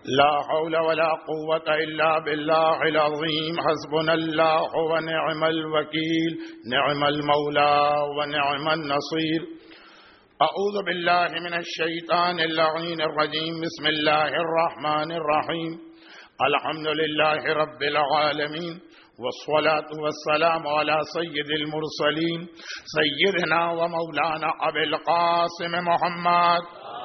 لا حول ولا قوة إلا بالله العظيم حسبنا الله ونعم الوكيل نعم المولى ونعم النصير. أعوذ بالله من الشيطان اللعين الرجيم. بسم الله الرحمن الرحيم. الحمد لله رب العالمين والصلاة والسلام على سيد المرسلين سيدنا ومولانا أبي القاسم محمد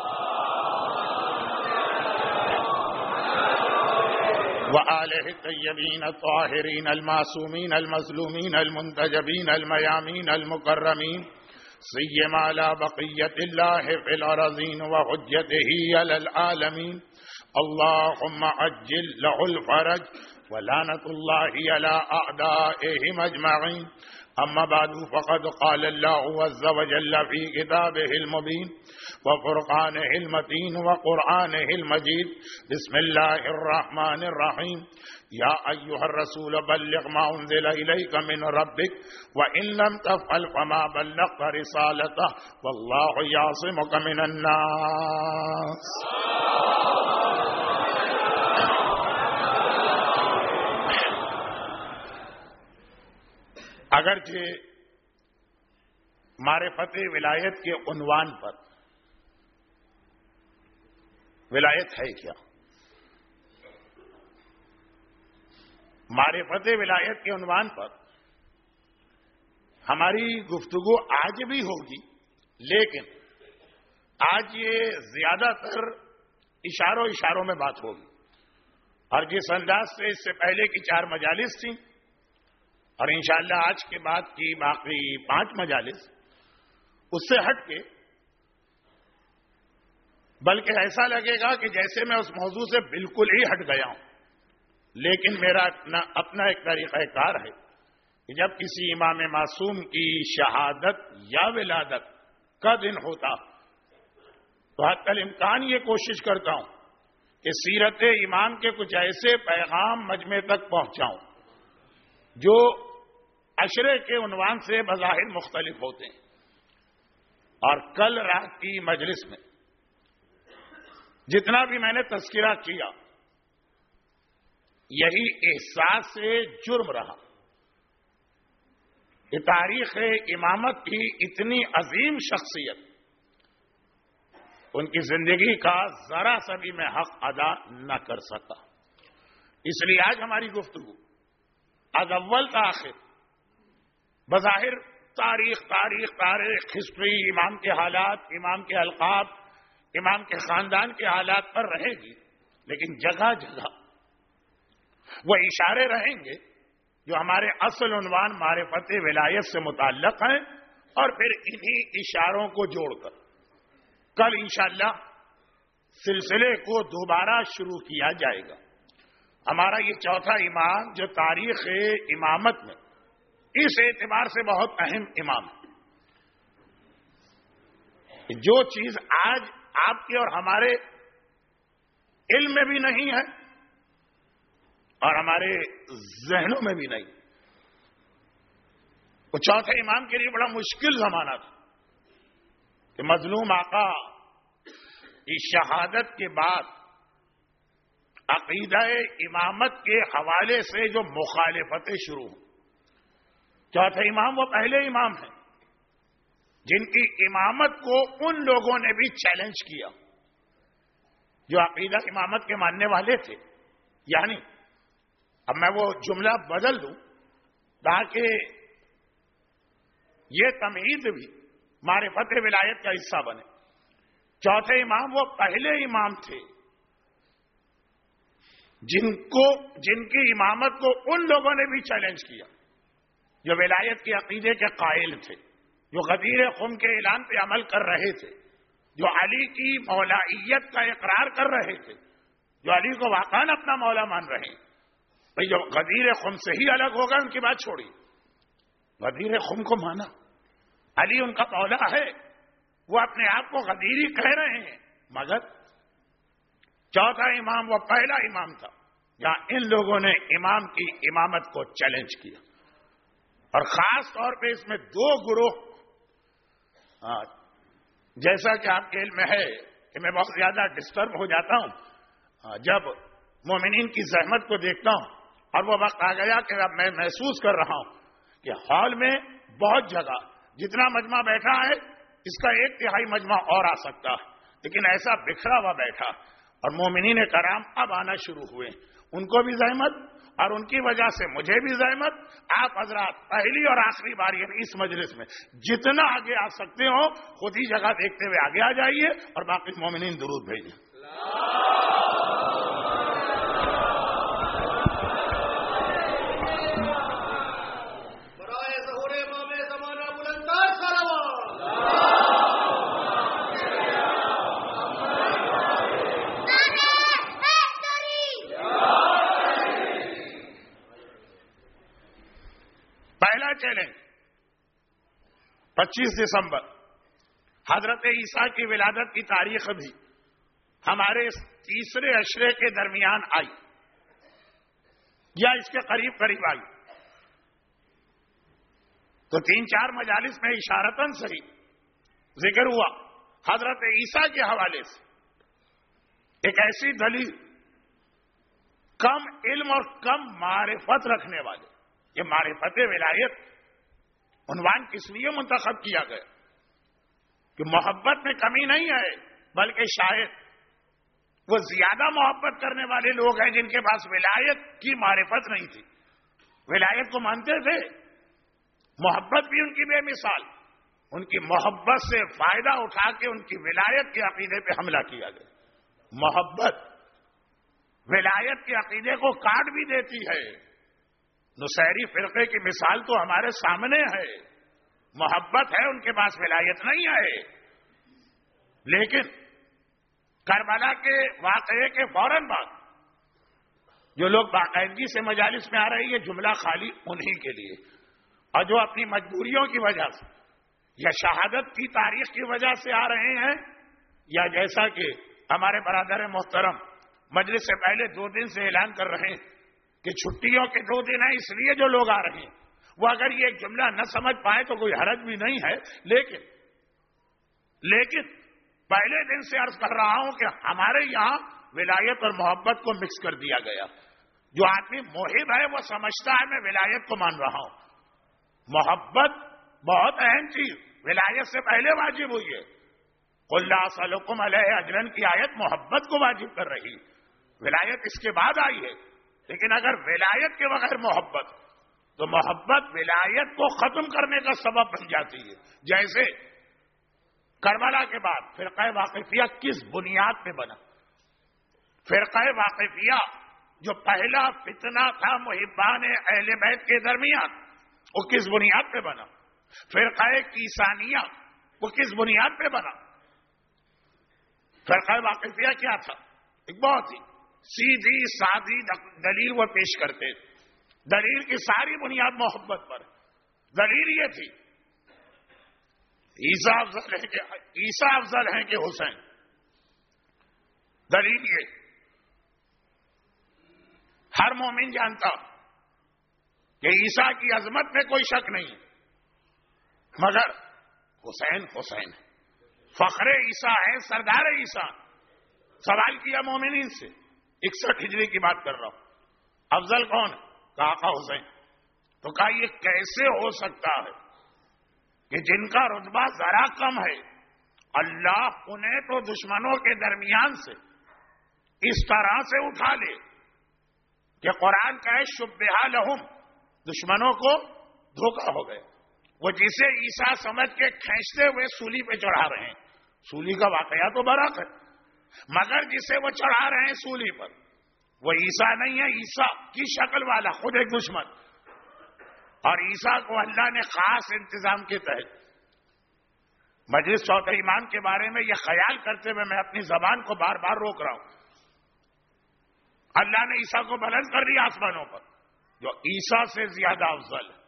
وآله الطيبين الطاهرين المعصومين المظلومين المنتجبين الميامين المكرمين سيما على بقية الله في الأرضين وحجته على العالمين. اللهم عجل له الفرج ولعنة الله على أعدائهم أجمعين. أما بعد فقد قال الله عز وجل في كتابه المبين وفرقانه المتين وقرآنه المجيد. بسم الله الرحمن الرحيم. يا أيها الرسول بلغ ما أنزل إليك من ربك وإن لم تفعل فما بلغت رسالته والله يعصمك من الناس. اگرچہ معرفت ولایت کے عنوان پر ولایت ہے کیا، معرفت ولایت کے عنوان پر ہماری گفتگو آج بھی ہوگی، لیکن آج یہ زیادہ تر اشاروں میں بات ہوگی، اور جس انداز سے اس سے پہلے کی 4 مجالس تھیں اور انشاءاللہ آج کے بعد کی باقی 5 مجالس اس سے ہٹ کے، بلکہ ایسا لگے گا کہ جیسے میں اس موضوع سے بالکل ہی ہٹ گیا ہوں. لیکن میرا اپنا ایک طریقہ کار ہے کہ جب کسی امام معصوم کی شہادت یا ولادت کا دن ہوتا تو حتی الامکان یہ کوشش کرتا ہوں کہ سیرت امام کے کچھ ایسے پیغام مجمع تک پہنچاؤں جو عشرے کے عنوان سے بظاہر مختلف ہوتے ہیں. اور کل رات کی مجلس میں جتنا بھی میں نے تذکرہ کیا، یہی احساس سے جرم رہا کہ تاریخ امامت کی اتنی عظیم شخصیت، ان کی زندگی کا ذرا سا بھی میں حق ادا نہ کر سکا. اس لیے آج ہماری گفتگو از اول تا آخر بظاہر تاریخ ہسٹری، امام کے حالات، امام کے القاب، امام کے خاندان کے حالات پر رہے گی، لیکن جگہ جگہ وہ اشارے رہیں گے جو ہمارے اصل عنوان معرفت ولایت سے متعلق ہیں، اور پھر انہی اشاروں کو جوڑ کر کل انشاءاللہ سلسلے کو دوبارہ شروع کیا جائے گا. ہمارا یہ چوتھا امام جو تاریخ امامت میں اس اعتبار سے بہت اہم امام ہے، جو چیز آج آپ کے اور ہمارے علم میں بھی نہیں ہے اور ہمارے ذہنوں میں بھی نہیں، وہ چوتھے امام کے لیے بڑا مشکل زمانہ تھا کہ مظلوم آقا کی شہادت کے بعد عقیدہ امامت کے حوالے سے جو مخالفتیں شروع ہوں. چوتھے امام وہ پہلے امام ہیں جن کی امامت کو ان لوگوں نے بھی چیلنج کیا جو عقیدہ امامت کے ماننے والے تھے. یعنی اب میں وہ جملہ بدل دوں تاکہ یہ تمہید بھی معرفت ولایت کا حصہ بنے. چوتھے امام وہ پہلے امام تھے جن کی امامت کو ان لوگوں نے بھی چیلنج کیا جو ولایت کے عقیدے کے قائل تھے، جو غدیر خم کے اعلان پہ عمل کر رہے تھے، جو علی کی مولائیت کا اقرار کر رہے تھے، جو علی کو واقعاً اپنا مولا مان رہے ہیں. بھئی جو غدیر خم سے ہی الگ ہوگا ان کی بات چھوڑی، غدیر خم کو مانا، علی ان کا مولا ہے، وہ اپنے آپ کو غدیری کہہ رہے ہیں. مگر چوتھا امام وہ پہلا امام تھا جہاں ان لوگوں نے امام کی امامت کو چیلنج کیا. اور خاص طور پہ اس میں 2 گروہ، جیسا کہ آپ کے علم میں ہے کہ میں بہت زیادہ ڈسٹرب ہو جاتا ہوں جب مومنین کی زحمت کو دیکھتا ہوں اور وہ وقت آ گیا کہ اب میں محسوس کر رہا ہوں کہ ہال میں بہت جگہ، جتنا مجمع بیٹھا ہے اس کا 1/3 مجمع اور آ سکتا ہے، لیکن ایسا بکھرا ہوا بیٹھا، اور مومنین کرام اب آنا شروع ہوئے، ان کو بھی زحمت اور ان کی وجہ سے مجھے بھی زحمت۔ آپ حضرات پہلی اور آخری بار یہ اس مجلس میں جتنا آگے آ سکتے ہو خود ہی جگہ دیکھتے ہوئے آگے آ جائیے اور باقی مومنین درود بھیجیں۔ پہلا چیلنج 25 دسمبر حضرت عیسیٰ کی ولادت کی تاریخ بھی ہمارے تیسرے عشرے کے درمیان آئی یا اس کے قریب قریب آئی، تو 3-4 مجالس میں اشارتاً صحیح ذکر ہوا حضرت عیسیٰ کے حوالے سے ایک ایسی دلیل کم علم اور کم معرفت رکھنے والے، یہ معرفت ولایت عنوان کس لیے منتخب کیا گیا کہ محبت میں کمی نہیں ہے، بلکہ شاید وہ زیادہ محبت کرنے والے لوگ ہیں جن کے پاس ولایت کی معرفت نہیں تھی، ولایت کو مانتے تھے، محبت بھی ان کی بے مثال، ان کی محبت سے فائدہ اٹھا کے ان کی ولایت کے عقیدے پہ حملہ کیا گیا۔ محبت ولایت کے عقیدے کو کاٹ بھی دیتی ہے، نصیری فرقے کی مثال تو ہمارے سامنے ہے، محبت ہے ان کے پاس ولایت نہیں ہے، لیکن کربلا کے واقعے کے فوراً بعد جو لوگ باقاعدگی سے مجالس میں آ رہے ہیں یہ جملہ خالی انہی کے لیے، اور جو اپنی مجبوریوں کی وجہ سے یا شہادت کی تاریخ کی وجہ سے آ رہے ہیں، یا جیسا کہ ہمارے برادر محترم مجلس سے پہلے 2 دن سے اعلان کر رہے ہیں کہ چھٹیوں کے 2 دن ہیں اس لیے جو لوگ آ رہے ہیں، وہ اگر یہ ایک جملہ نہ سمجھ پائے تو کوئی حرج بھی نہیں ہے، لیکن پہلے دن سے عرض کر رہا ہوں کہ ہمارے یہاں ولایت اور محبت کو مکس کر دیا گیا۔ جو آدمی محب ہے وہ سمجھتا ہے میں ولایت کو مان رہا ہوں، محبت بہت اہم چیز ولایت سے پہلے واجب ہوئی ہے۔ قل لا اسألکم علیہ اجرا کی آیت محبت کو واجب کر رہی، ولایت اس کے بعد آئی ہے، لیکن اگر ولایت کے بغیر محبت تو محبت ولایت کو ختم کرنے کا سبب بن جاتی ہے۔ جیسے کربلا کے بعد فرقہ واقفیہ کس بنیاد پہ بنا؟ فرقہ واقفیہ جو پہلا فتنہ تھا محبان اہل بیت کے درمیان، وہ کس بنیاد پہ بنا؟ فرقہ کیسانیہ وہ کس بنیاد پہ بنا؟ فرقہ واقفیہ کیا تھا؟ ایک بہت ہی سیدھی سادی دلیل وہ پیش کرتے، دلیل کی ساری بنیاد محبت پر، دلیل یہ تھی عیسیٰ افضل ہیں کہ حسین، دلیل یہ ہر مومن جانتا کہ عیسیٰ کی عظمت میں کوئی شک نہیں، مگر حسین ہے، فخر عیسیٰ ہے، سردار عیسیٰ۔ سوال کیا مومنین سے، 61 ہجری کی بات کر رہا ہوں، افضل کون ہے؟ کہا آقا حسین۔ تو کہا یہ کیسے ہو سکتا ہے کہ جن کا رتبہ ذرا کم ہے اللہ انہیں تو دشمنوں کے درمیان سے اس طرح سے اٹھا لے کہ قرآن کہے شبہ لہم، دشمنوں کو دھوکہ ہو گئے، وہ جسے عیسیٰ سمجھ کے کھینچتے ہوئے سولی پہ چڑھا رہے ہیں، سولی کا واقعہ تو برحق ہے، مگر جسے وہ چڑھا رہے ہیں سولی پر وہ عیسیٰ نہیں ہے، عیسیٰ کی شکل والا خود ایک دشمن، اور عیسیٰ کو اللہ نے خاص انتظام کے تحت مجلس چوتھے ایمان کے بارے میں یہ خیال کرتے ہوئے میں اپنی زبان کو بار بار روک رہا ہوں، اللہ نے عیسیٰ کو بلند کر دیا آسمانوں پر جو عیسیٰ سے زیادہ افضل ہے۔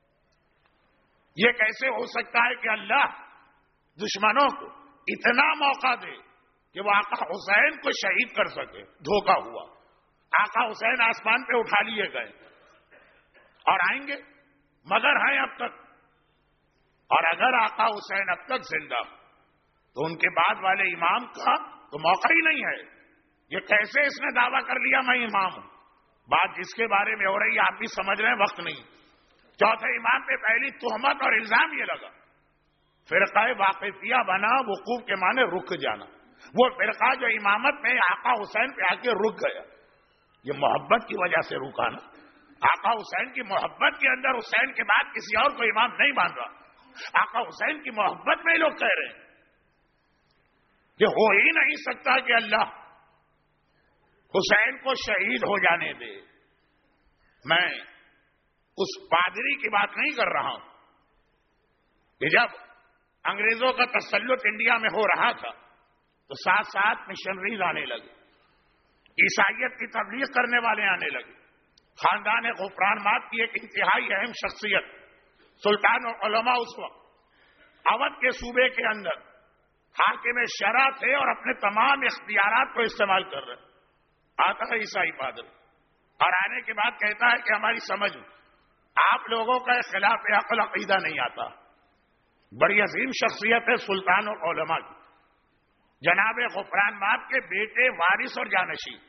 یہ کیسے ہو سکتا ہے کہ اللہ دشمنوں کو اتنا موقع دے کہ وہ آقا حسین کو شہید کر سکے؟ دھوکہ ہوا، آقا حسین آسمان پہ اٹھا لیے گئے اور آئیں گے، مگر ہیں اب تک، اور اگر آقا حسین اب تک زندہ تو ان کے بعد والے امام کا تو موقع ہی نہیں ہے، یہ کیسے اس نے دعویٰ کر لیا میں امام ہوں؟ بات جس کے بارے میں ہو رہی ہے آپ بھی سمجھ رہے ہیں، وقت نہیں۔ چوتھے امام پہ پہلی تہمت اور الزام یہ لگا، فرقہ واقفیہ بنا، وقوف کے معنی رک جانا۔ وہ فرقہ جو امامت میں آقا حسین پہ آ کے رک گیا، یہ محبت کی وجہ سے رکا نا۔ آقا حسین کی محبت کے اندر حسین کے بعد کسی اور کو امام نہیں مان رہا، آقا حسین کی محبت میں لوگ کہہ رہے ہیں کہ ہو ہی نہیں سکتا کہ اللہ حسین کو شہید ہو جانے دے۔ میں اس پادری کی بات نہیں کر رہا ہوں کہ جب انگریزوں کا تسلط انڈیا میں ہو رہا تھا تو ساتھ ساتھ مشنریز آنے لگے، عیسائیت کی تبلیغ کرنے والے آنے لگے۔ خاندان غفران مات کی ایک انتہائی اہم شخصیت سلطان العلماء اس وقت اودھ کے صوبے کے اندر حاکم شرع تھے اور اپنے تمام اختیارات کو استعمال کر رہے۔ آتا ہے عیسائی پادری اور آنے کے بعد کہتا ہے کہ ہماری سمجھ آپ لوگوں کا خلاف عقل عقیدہ نہیں آتا۔ بڑی عظیم شخصیت ہے سلطان العلماء کی، جناب غفران مات کے بیٹے وارث اور جانشین۔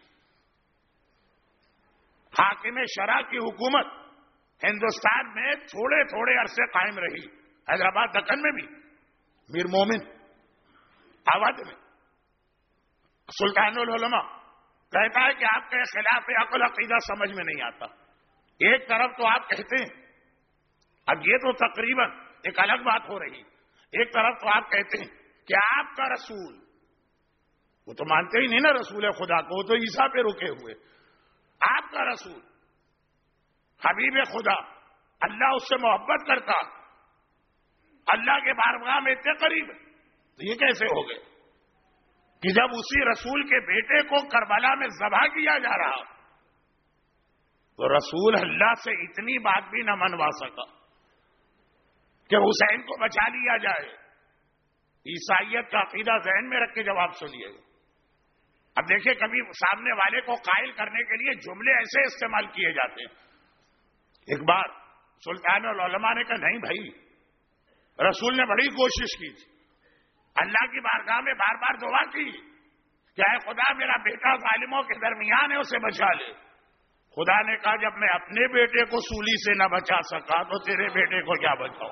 حاکم شرع کی حکومت ہندوستان میں تھوڑے تھوڑے عرصے قائم رہی، حیدرآباد دکن میں بھی، میر مومن اودھ میں۔ سلطان العلماء کہتا ہے کہ آپ کے خلاف عقل عقیدہ سمجھ میں نہیں آتا۔ ایک طرف تو آپ کہتے ہیں، اب یہ تو تقریباً ایک الگ بات ہو رہی، ایک طرف تو آپ کہتے ہیں کہ آپ کا رسول، وہ تو مانتے ہی نہیں نا رسول خدا کو، وہ تو عیسیٰ پہ رکے ہوئے۔ آپ کا رسول حبیب خدا، اللہ اس سے محبت کرتا، اللہ کے بارگاہ میں اتنے قریب، تو یہ کیسے ہو گئے کہ جب اسی رسول کے بیٹے کو کربلا میں ذبح کیا جا رہا تو رسول اللہ سے اتنی بات بھی نہ منوا سکا کہ حسین کو بچا لیا جائے؟ عیسائیت کا عقیدہ ذہن میں رکھ کے جواب سنیے گا۔ اب دیکھیں، کبھی سامنے والے کو قائل کرنے کے لیے جملے ایسے استعمال کیے جاتے ہیں۔ ایک بار سلطان العلماء نے کہا نہیں بھائی، رسول نے بڑی کوشش کی تھی، اللہ کی بارگاہ میں بار بار دعا کی کہ اے خدا میرا بیٹا ظالموں کے درمیان ہے، اسے بچا لے۔ خدا نے کہا جب میں اپنے بیٹے کو سولی سے نہ بچا سکا تو تیرے بیٹے کو کیا بچاؤں؟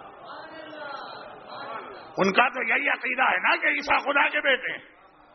ان کا تو یہی عقیدہ ہے نا کہ عیسیٰ خدا کے بیٹے ہیں۔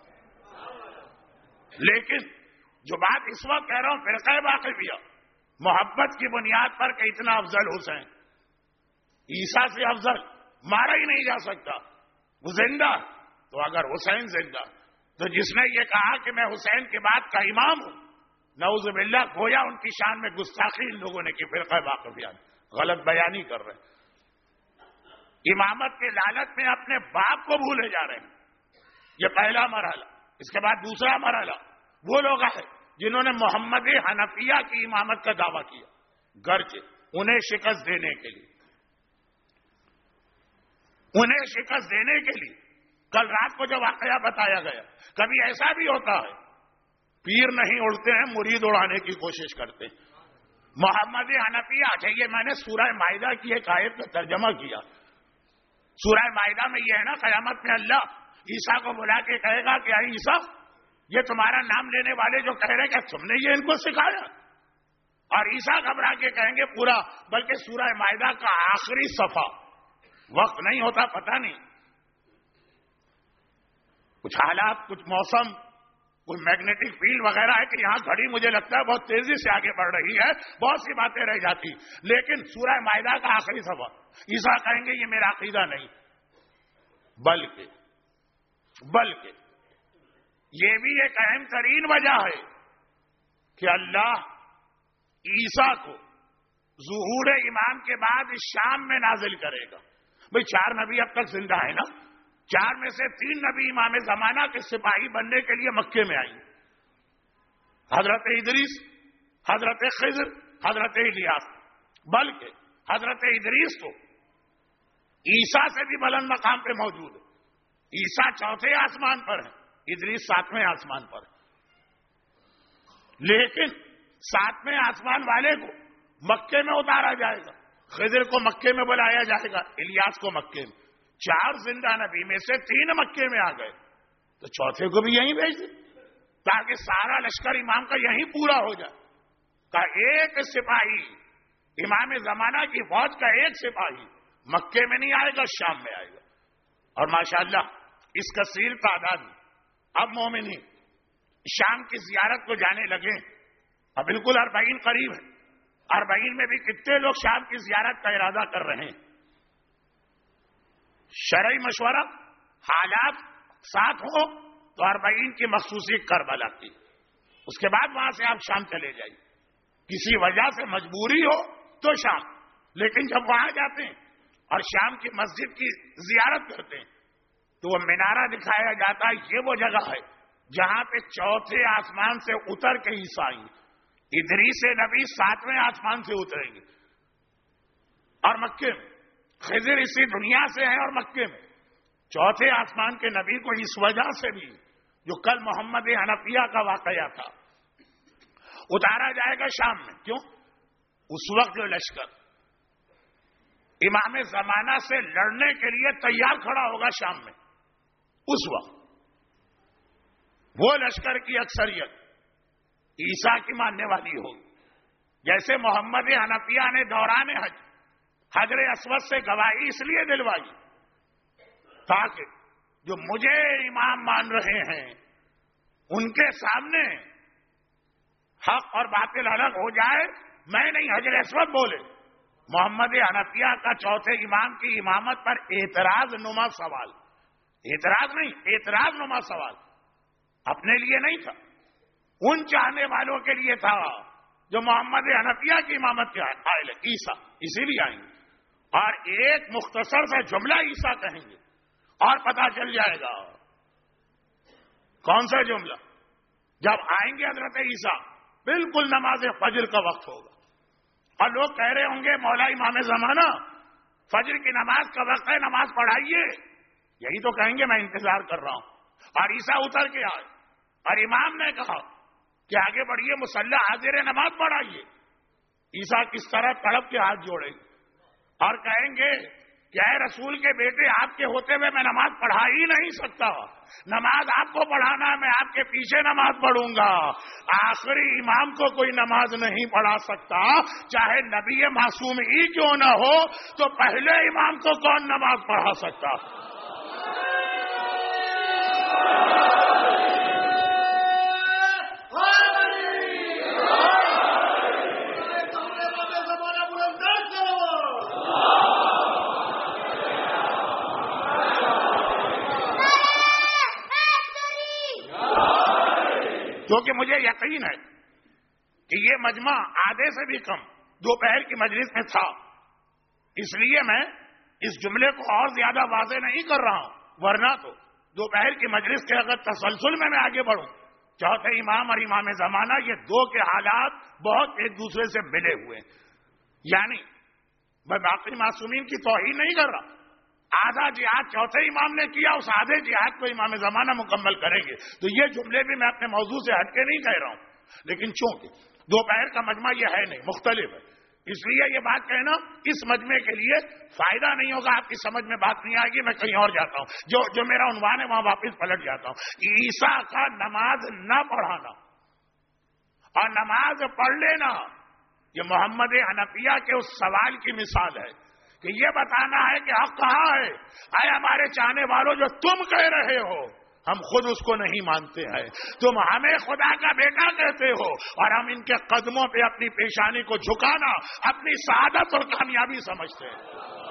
لیکن جو بات اس وقت کہہ رہا ہوں فرقہ واقفیہ، محبت کی بنیاد پر کہ اتنا افضل حسین، عیسیٰ سے افضل مارا ہی نہیں جا سکتا، وہ زندہ، تو اگر حسین زندہ تو جس نے یہ کہا کہ میں حسین کے بعد کا امام ہوں، نعوذ باللہ، گویا ان کی شان میں گستاخی ان لوگوں نے کی۔ فرقہ واقفیہ غلط بیانی کر رہے ہیں، امامت کے لالچ میں اپنے باپ کو بھولے جا رہے ہیں۔ یہ پہلا مرحلہ۔ اس کے بعد دوسرا مرحلہ، وہ لوگ ہیں جنہوں نے محمد حنفیہ کی امامت کا دعویٰ کیا، گرچہ انہیں شکست دینے کے لیے کل رات کو جو واقعہ بتایا گیا، کبھی ایسا بھی ہوتا ہے پیر نہیں اڑتے ہیں، مرید اڑانے کی کوشش کرتے ہیں۔ محمد حنفیہ، یہ میں نے سورہ مائدہ کی ایک آیت کا ترجمہ کیا۔ سورہ مائدہ میں یہ ہے نا، قیامت میں اللہ عیسیٰ کو بلا کے کہے گا کہ اے عیسیٰ، یہ تمہارا نام لینے والے جو کہہ رہے کہ تم نے یہ ان کو سکھایا؟ اور عیسیٰ گھبرا کے کہیں گے پورا، بلکہ سورہ مائدہ کا آخری صفحہ، وقت نہیں ہوتا پتہ نہیں، کچھ حالات، کچھ موسم، کوئی میگنیٹک فیلڈ وغیرہ ہے کہ یہاں گھڑی مجھے لگتا ہے بہت تیزی سے آگے بڑھ رہی ہے، بہت سی باتیں رہ جاتی، لیکن سورہ مائدہ کا آخری صفحہ، عیسیٰ کہیں گے یہ میرا عقیدہ نہیں، بلکہ یہ بھی ایک اہم ترین وجہ ہے کہ اللہ عیسیٰ کو ظہور امام کے بعد شام میں نازل کرے گا۔ بھئی 4 نبی اب تک زندہ ہے نا، 4 میں سے 3 نبی امام زمانہ کے سپاہی بننے کے لیے مکے میں آئیں، حضرت ادریس، حضرت خضر، حضرت الیاس، بلکہ حضرت ادریس تو عیسیٰ سے بھی بلند مقام پہ موجود ہے۔ عیسیٰ 4تھے آسمان پر ہے، ادریس 7ویں آسمان پر ہے، لیکن 7ویں آسمان والے کو مکے میں اتارا جائے گا، خضر کو مکے میں بلایا جائے گا، الیاس کو مکے میں۔ 4 زندہ نبی میں سے 3 مکے میں آ گئے، تو 4تھے کو بھی یہیں بھیج دیں۔ تاکہ سارا لشکر امام کا یہیں پورا ہو جائے. کہ ایک سپاہی امام زمانہ کی فوج کا ایک سپاہی مکے میں نہیں آئے گا، شام میں آئے گا. اور ماشاءاللہ اس کثیر تعداد اب مومنین شام کی زیارت کو جانے لگے. اب بالکل 40 قریب ہے. 40 میں بھی کتنے لوگ شام کی زیارت کا ارادہ کر رہے ہیں. شرعی مشورہ حالات ساتھ ہو تو 40 کی مخصوصی کربلا کی، اس کے بعد وہاں سے آپ شام چلے جائیے. کسی وجہ سے مجبوری ہو تو شام، لیکن جب وہاں جاتے ہیں اور شام کی مسجد کی زیارت کرتے ہیں تو وہ مینارہ دکھایا جاتا ہے. یہ وہ جگہ ہے جہاں پہ چوتھے آسمان سے اتر کے عیسیٰ آئیں گے. ادریس نبی 7ویں آسمان سے اتریں گے. اور مکے میں خضر اسی دنیا سے ہیں، اور مکے میں چوتھے آسمان کے نبی کو اس وجہ سے بھی جو کل محمد حنفیہ کا واقعہ تھا اتارا جائے گا شام میں. کیوں؟ اس وقت جو لشکر امام زمانہ سے لڑنے کے لیے تیار کھڑا ہوگا شام میں، اس وقت وہ لشکر کی اکثریت عیسیٰ کی ماننے والی ہوگی. جیسے محمد حنفیہ نے دوران حج حجر اسود سے گواہی اس لیے دلوائی تاکہ جو مجھے امام مان رہے ہیں ان کے سامنے حق اور باطل الگ ہو جائے. میں نہیں، حجر اسود بولے. محمد حنفیہ کا چوتھے امام کی امامت پر اعتراض نما سوال، اعتراض نہیں، اعتراض نما سوال اپنے لیے نہیں تھا، ان چاہنے والوں کے لیے تھا جو محمد حنفیہ کی امامت کے قائل ہے. عیسیٰ اسی لیے آئیں گے اور ایک مختصر سے جملہ عیسیٰ کہیں گے اور پتہ چل جائے گا. کون سا جملہ؟ جب آئیں گے حضرت عیسیٰ بالکل نماز فجر کا وقت ہوگا اور لوگ کہہ رہے ہوں گے مولا امام زمانہ فجر کی نماز کا وقت ہے، نماز پڑھائیے. یہی تو کہیں گے، میں انتظار کر رہا ہوں. اور عیسیٰ اتر کے آئے اور امام نے کہا کہ آگے بڑھیے، مصلی حاضر نماز پڑھائیے. عیسیٰ کس طرح تڑپ کے ہاتھ جوڑیں گے اور کہیں گے کہ اے رسول کے بیٹے، آپ کے ہوتے ہوئے میں نماز پڑھا ہی نہیں سکتا. نماز آپ کو پڑھانا ہے، میں آپ کے پیچھے نماز پڑھوں گا. آخری امام کو کوئی نماز نہیں پڑھا سکتا، چاہے نبی معصوم ہی کیوں نہ ہو. تو پہلے امام کو کون نماز پڑھا سکتا؟ کیونکہ مجھے یقین ہے کہ یہ مجمع آدھے سے بھی کم دوپہر کی مجلس میں تھا، اس لیے میں اس جملے کو اور زیادہ واضح نہیں کر رہا ہوں. ورنہ تو دوپہر کی مجلس کے اگر تسلسل میں آگے بڑھوں، چوتھے امام اور امام زمانہ یہ دو کے حالات بہت ایک دوسرے سے ملے ہوئے ہیں. یعنی میں باقی معصومین کی توہین نہیں کر رہا. آدھا جہاد چوتھے امام نے کیا، اس آدھے جہاد کو امام زمانہ مکمل کریں گے. تو یہ جملے بھی میں اپنے موضوع سے ہٹ کے نہیں کہہ رہا ہوں، لیکن چونکہ دوپہر کا مجمع یہ ہے نہیں، مختلف ہے، اس لیے یہ بات کہنا اس مجمع کے لیے فائدہ نہیں ہوگا. آپ کی سمجھ میں بات نہیں آئے گی، میں کہیں اور جاتا ہوں. جو میرا عنوان ہے وہاں واپس پلٹ جاتا ہوں. عیسیٰ کا نماز نہ پڑھانا اور نماز پڑھ لینا یہ محمد حنفیہ کے اس سوال کی مثال ہے کہ یہ بتانا ہے کہ حق کہاں ہے. اے ہمارے چاہنے والوں، جو تم کہہ رہے ہو ہم خود اس کو نہیں مانتے ہیں. تم ہمیں خدا کا بیٹا کہتے ہو اور ہم ان کے قدموں پہ اپنی پیشانی کو جھکانا اپنی سعادت اور کامیابی سمجھتے ہیں.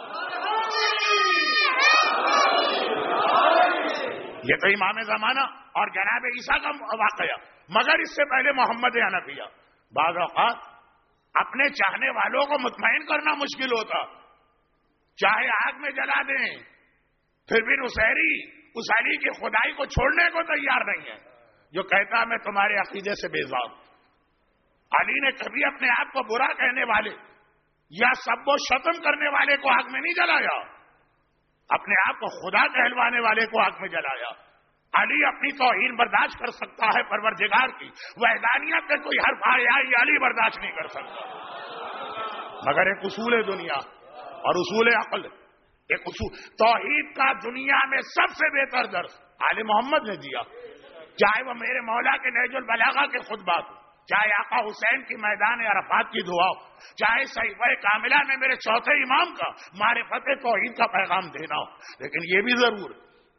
یہ تو امام زمانہ اور جناب عیسیٰ کا واقعہ. مگر اس سے پہلے محمد حنفیہ بعض اوقات اپنے چاہنے والوں کو مطمئن کرنا مشکل ہوتا. چاہے آگ میں جلا دیں پھر بھی نصیری اس علی کی خدائی کو چھوڑنے کو تیار نہیں ہے جو کہتا میں تمہارے عقیدے سے بیزار. علی نے کبھی اپنے آپ کو برا کہنے والے یا سب و شتم کرنے والے کو آگ میں نہیں جلایا، اپنے آپ کو خدا کہلوانے والے کو آگ میں جلایا. علی اپنی توہین برداشت کر سکتا ہے پروردگار کی، وحدانیت پہ کوئی حرف آیا یہ علی برداشت نہیں کر سکتا. مگر ایک اصول دنیا اور اصول عقل، ایک اصول توحید کا دنیا میں سب سے بہتر درس آل محمد نے دیا. چاہے وہ میرے مولا کے نہج البلاغہ کے خطبات ہو، چاہے آقا حسین کی میدان عرفات کی دعا ہو، چاہے صحیفہ کاملہ میں میرے چوتھے امام کا معرفت توحید کا پیغام دینا ہو، لیکن یہ بھی ضرور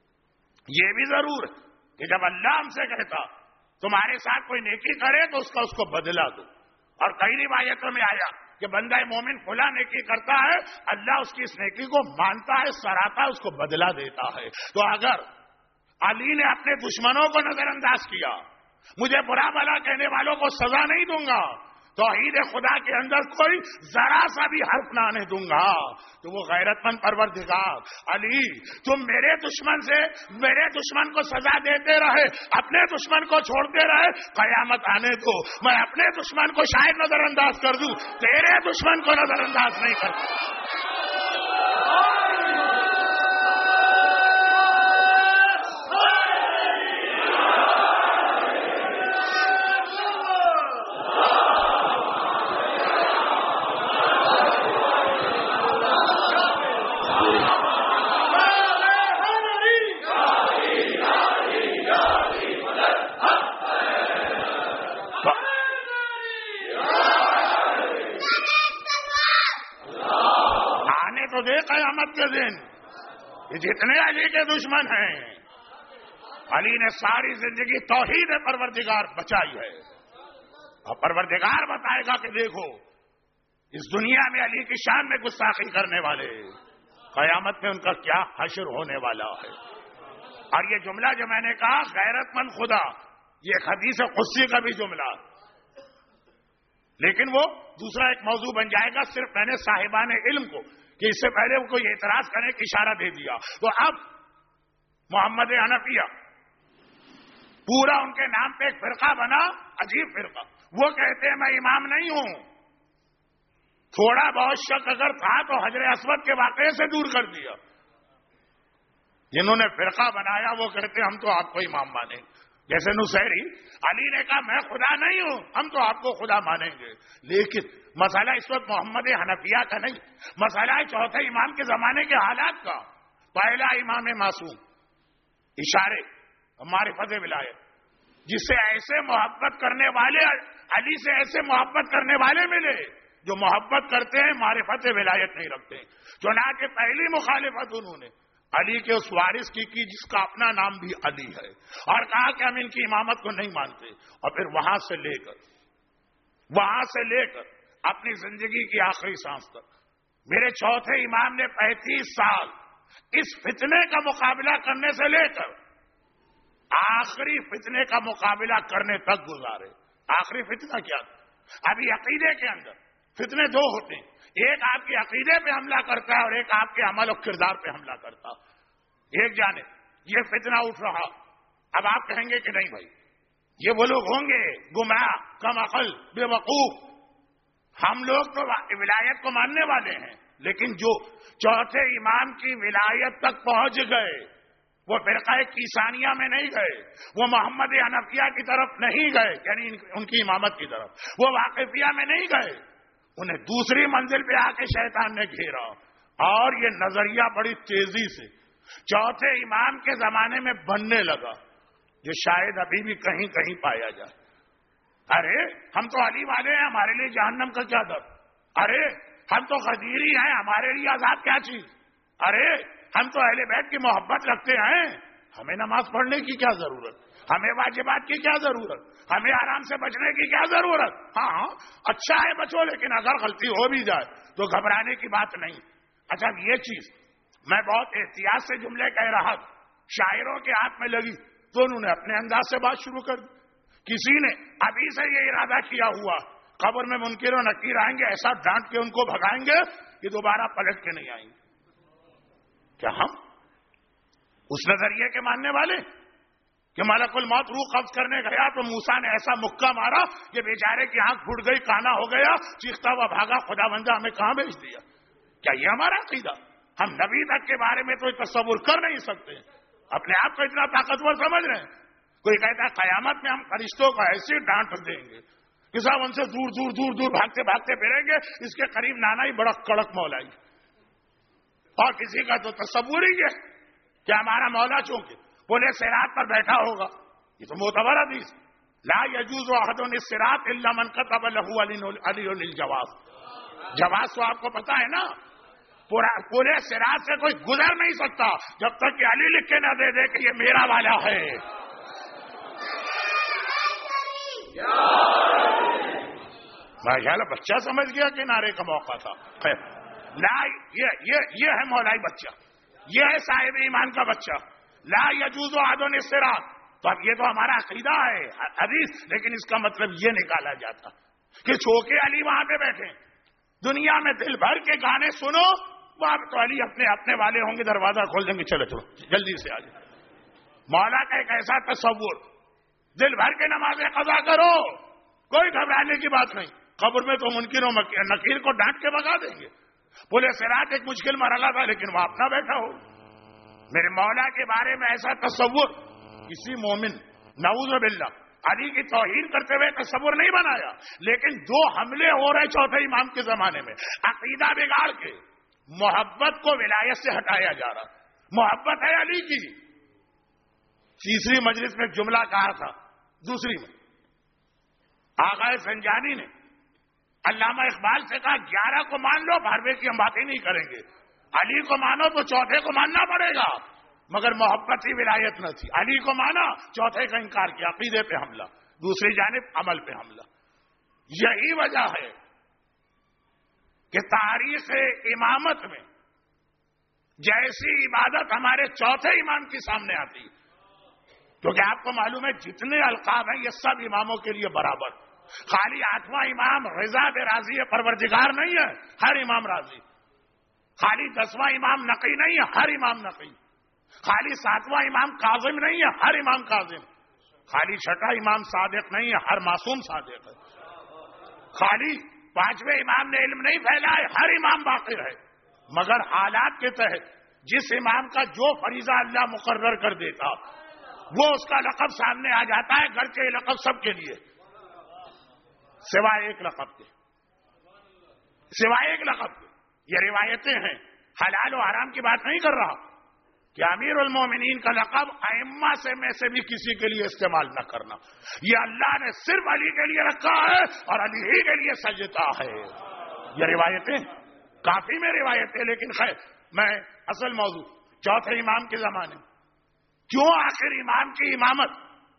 ہے کہ جب اللہ ہم سے کہتا تمہارے ساتھ کوئی نیکی کرے تو اس کو بدلا دو، اور کئی روایتوں میں آیا کہ بندہ مومن فلاں نیکی کرتا ہے، اللہ اس کی اس نیکی کو مانتا ہے، سراہتا ہے، اس کو بدلا دیتا ہے۔ تو اگر علی نے اپنے دشمنوں کو نظر انداز کیا، مجھے برا بھلا کہنے والوں کو سزا نہیں دوں گا، توحید خدا کے اندر کوئی ذرا سا بھی حرف نہ آنے دوں گا، تو وہ غیرت مند پروردگار علی تم میرے دشمن کو سزا دیتے رہے، اپنے دشمن کو چھوڑتے رہے، قیامت آنے دو میں اپنے دشمن کو شاید نظر انداز کر دوں، تیرے دشمن کو نظر انداز نہیں کرتا۔ قیامت کے دن یہ جتنے علی کے دشمن ہیں، علی نے ساری زندگی توحید پروردگار بچائی ہے، اور پروردگار بتائے گا کہ دیکھو اس دنیا میں علی کی شان میں گستاخی کرنے والے قیامت میں ان کا کیا حشر ہونے والا ہے۔ اور یہ جملہ جو میں نے کہا غیرت مند خدا، یہ حدیث قدسی کا بھی جملہ، لیکن وہ دوسرا ایک موضوع بن جائے گا، صرف میں نے صاحبان علم کو کہ اس سے پہلے وہ کوئی اعتراض کرنے کی اشارہ دے دیا، تو اب محمد حنفیہ پورا ان کے نام پہ ایک فرقہ بنا، عجیب فرقہ، وہ کہتے ہیں میں امام نہیں ہوں، تھوڑا بہت شک اگر تھا تو حجر اسود کے واقعے سے دور کر دیا۔ جنہوں نے فرقہ بنایا وہ کہتے ہیں ہم تو آپ کو امام مانیں، جیسے نصیری، علی نے کہا میں خدا نہیں ہوں، ہم تو آپ کو خدا مانیں گے، لیکن مسئلہ اس وقت محمد حنفیہ کا نہیں، مسئلہ ہے چوتھے امام کے زمانے کے حالات کا۔ پہلا امام معصوم، اشارے معرفت ولایت، جس سے ایسے محبت کرنے والے، علی سے ایسے محبت کرنے والے ملے جو محبت کرتے ہیں معرفت ولایت نہیں رکھتے، چنانچہ پہلی مخالفت انہوں نے علی کے اس وارث کی جس کا اپنا نام بھی علی ہے، اور کہا کہ ہم ان کی امامت کو نہیں مانتے، اور پھر وہاں سے لے کر اپنی زندگی کی آخری سانس تک میرے چوتھے امام نے 35 سال اس فتنے کا مقابلہ کرنے سے لے کر آخری فتنے کا مقابلہ کرنے تک گزارے۔ آخری فتنہ کیا تھا؟ ابھی عقیدے کے اندر فتنے دو ہوتے ہیں، ایک آپ کے عقیدے پہ حملہ کرتا ہے اور ایک آپ کے عمل و کردار پہ حملہ کرتا ہے۔ ایک جانب یہ فتنہ اٹھ رہا، اب آپ کہیں گے کہ نہیں بھائی یہ وہ لوگ ہوں گے گمراہ، کم عقل، بے وقوف، ہم لوگ تو ولایت کو ماننے والے ہیں، لیکن جو چوتھے امام کی ولایت تک پہنچ گئے وہ فرقہ کیسانیہ میں نہیں گئے، وہ محمد حنفیہ کی طرف نہیں گئے، یعنی ان کی امامت کی طرف، وہ واقفیہ میں نہیں گئے، انہیں دوسری منزل پہ آ کے شیطان نے گھیرا، اور یہ نظریہ بڑی تیزی سے چوتھے امام کے زمانے میں بننے لگا، جو شاید ابھی بھی کہیں کہیں پایا جائے۔ ارے ہم تو علی والے ہیں، ہمارے لیے جہنم کا کیا ڈر؟ ارے ہم تو غدیری ہیں، ہمارے لیے عذاب کیا چیز؟ ارے ہم تو اہل بیت کی محبت رکھتے ہیں، ہمیں نماز پڑھنے کی کیا ضرورت؟ ہمیں واجبات کی کیا ضرورت؟ ہمیں آرام سے بچنے کی کیا ضرورت؟ ہاں اچھا ہے بچو، لیکن اگر غلطی ہو بھی جائے تو گھبرانے کی بات نہیں۔ اچھا یہ چیز میں بہت احتیاط سے جملے کہہ رہا تھا، شاعروں کے ہاتھ میں لگی تو انہوں نے اپنے انداز سے بات شروع کر دی۔ کسی نے ابھی سے یہ ارادہ کیا ہوا قبر میں منکر و نکیر آئیں گے، ایسا ڈانٹ کے ان کو بھگائیں گے کہ دوبارہ پلٹ کے نہیں آئیں گے۔ کیا ہم اس نظریے کے ماننے والے کہ ملک الموت روح قبض کرنے گیا تو موسیٰ نے ایسا مکہ مارا کہ بیچارے کی آنکھ پھٹ گئی، کانا ہو گیا، چیختا ہوا بھاگا، خدا بندہ ہمیں کہاں بھیج دیا؟ کیا یہ ہمارا عقیدہ؟ ہم نبی تک کے بارے میں تو تصور کر نہیں سکتے، اپنے آپ کو اتنا طاقتور سمجھ رہے ہیں۔ کوئی کہتا ہے قیامت میں ہم فرشتوں کو ایسی ڈانٹ دیں گے کہ صاحب ان سے دور دور دور دور بھاگتے بھاگتے پھریں گے، اس کے قریب نانا ہی بڑا کڑک مولا ہی، اور کسی کا تو تصور ہی ہے کہ ہمارا مولا چونکہ پورے صراط پر بیٹھا ہوگا، یہ تو معتبر حدیث. لا يجوز احد الصراط الا من كتب له علی الجواز. جواز تو آپ کو پتا ہے نا, پورے صراط سے کوئی گزر نہیں سکتا جب تک کہ علی لکھ کے نہ دے دے کہ یہ میرا والا ہے. ماشاءاللہ بچہ سمجھ گیا کہ نعرے کا موقع تھا. لا یہ ہے مولائی بچہ, یہ ہے صاحب ایمان کا بچہ. لا يجوز احد الصراط. تو اب یہ تو ہمارا عقیدہ ہے حدیث, لیکن اس کا مطلب یہ نکالا جاتا کہ چھوکے علی وہاں پہ بیٹھے, دنیا میں دل بھر کے گانے سنو, وہاں تو علی اپنے والے ہوں گے, دروازہ کھول دیں گے, چلو جلدی سے آ جائے. مولا کا ایک ایسا تصور, دل بھر کے نمازیں قضا کرو, کوئی گھبرانے کی بات نہیں. قبر میں تو منکر و نکیر کو ڈانٹ کے بگا دیں گے. بولے صراط ایک مشکل مرحلہ تھا, لیکن وہ اپنا بیٹھا ہو. میرے مولا کے بارے میں ایسا تصور کسی مومن نعوذ باللہ علی کی توہین کرتے ہوئے تصور نہیں بنایا. لیکن 2 حملے ہو رہے چوتھے امام کے زمانے میں, عقیدہ بگاڑ کے محبت کو ولایت سے ہٹایا جا رہا. محبت ہے علی کی. تیسری مجلس میں جملہ کہا تھا, دوسری میں آغا زنجانی نے علامہ اقبال سے کہا 11 کو مان لو, 12ویں کی ہم باتیں نہیں کریں گے. علی کو مانو تو چوتھے کو ماننا پڑے گا, مگر محبت ہی ولایت نہ تھی. علی کو مانا, چوتھے کا انکار کیا, عقیدے پہ حملہ, دوسری جانب عمل پہ حملہ. یہی وجہ ہے کہ تاریخ امامت میں جیسی عبادت ہمارے چوتھے امام کے سامنے آتی, کیونکہ آپ کو معلوم ہے جتنے القاب ہیں یہ سب اماموں کے لیے برابر. خالی 8واں امام رضا بے راضی پروردگار نہیں ہے, ہر امام راضی. خالی 10واں امام نقی نہیں ہے, ہر امام نقی. خالی 7واں امام کاظم نہیں ہے, ہر امام کاظم. خالی 6واں امام صادق نہیں ہے, ہر معصوم صادق ہے. خالی 5ویں امام نے علم نہیں پھیلا ہے, ہر امام باقر ہے. مگر حالات کے تحت جس امام کا جو فریضہ اللہ مقرر کر دیتا وہ اس کا لقب سامنے آ جاتا ہے. گرچہ یہ لقب سب کے لیے, سوائے ایک لقب کے, سوائے ایک لقب کے. یہ روایتیں ہیں, حلال و حرام کی بات نہیں کر رہا کہ امیر المومنین کا لقب ائمہ میں سے بھی کسی کے لیے استعمال نہ کرنا. یہ اللہ نے صرف علی کے لیے رکھا ہے اور علی ہی کے لیے سجتا ہے. یہ روایتیں کافی میں روایتیں, لیکن خیر میں اصل موضوع چوتھے امام کے زمانے کیوں آخر امام کی امامت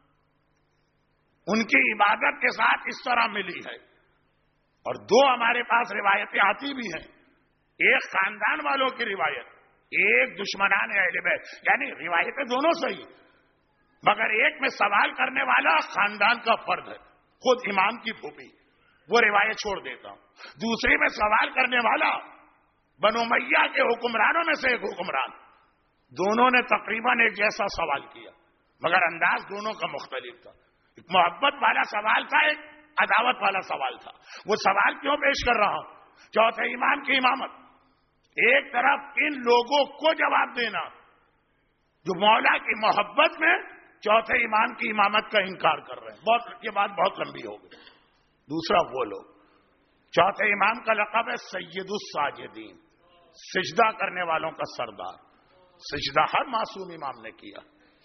ان کی عبادت کے ساتھ اس طرح ملی ہے. اور 2 ہمارے پاس روایتیں آتی بھی ہیں, ایک خاندان والوں کی روایت, ایک دشمنان اہل بیت. یعنی روایتیں دونوں صحیح, مگر ایک میں سوال کرنے والا خاندان کا فرد ہے, خود امام کی پھوپھی, وہ روایت چھوڑ دیتا ہوں. دوسری میں سوال کرنے والا بنو امیہ کے حکمرانوں میں سے ایک حکمران. دونوں نے تقریباً ایک جیسا سوال کیا, مگر انداز دونوں کا مختلف تھا. ایک محبت والا سوال تھا, ایک عداوت والا سوال تھا. وہ سوال کیوں پیش کر رہا ہوں؟ چوتھے امام کی امامت, ایک طرف ان لوگوں کو جواب دینا جو مولا کی محبت میں چوتھے امام کی امامت کا انکار کر رہے ہیں. یہ بات بہت لمبی ہو گئی. دوسرا وہ لوگ, چوتھے امام کا لقب ہے سید الساجدین, سجدہ کرنے والوں کا سردار. سجدہ ہر معصوم امام نے کیا.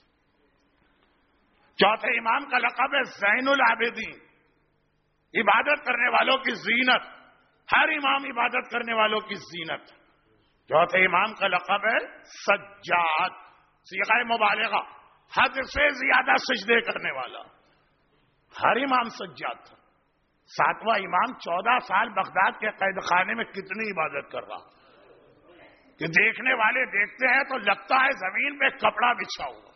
چوتھے امام کا لقب ہے زین العابدین, عبادت کرنے والوں کی زینت. ہر امام عبادت کرنے والوں کی زینت. چوتھے امام کا لقب ہے سجاد, صیغہ مبالغہ, حد سے زیادہ سجدے کرنے والا. ہر امام سجاد تھا. 7واں امام 14 سال بغداد کے قید خانے میں کتنی عبادت کر رہا کہ دیکھنے والے دیکھتے ہیں تو لگتا ہے زمین پہ کپڑا بچھا ہوا.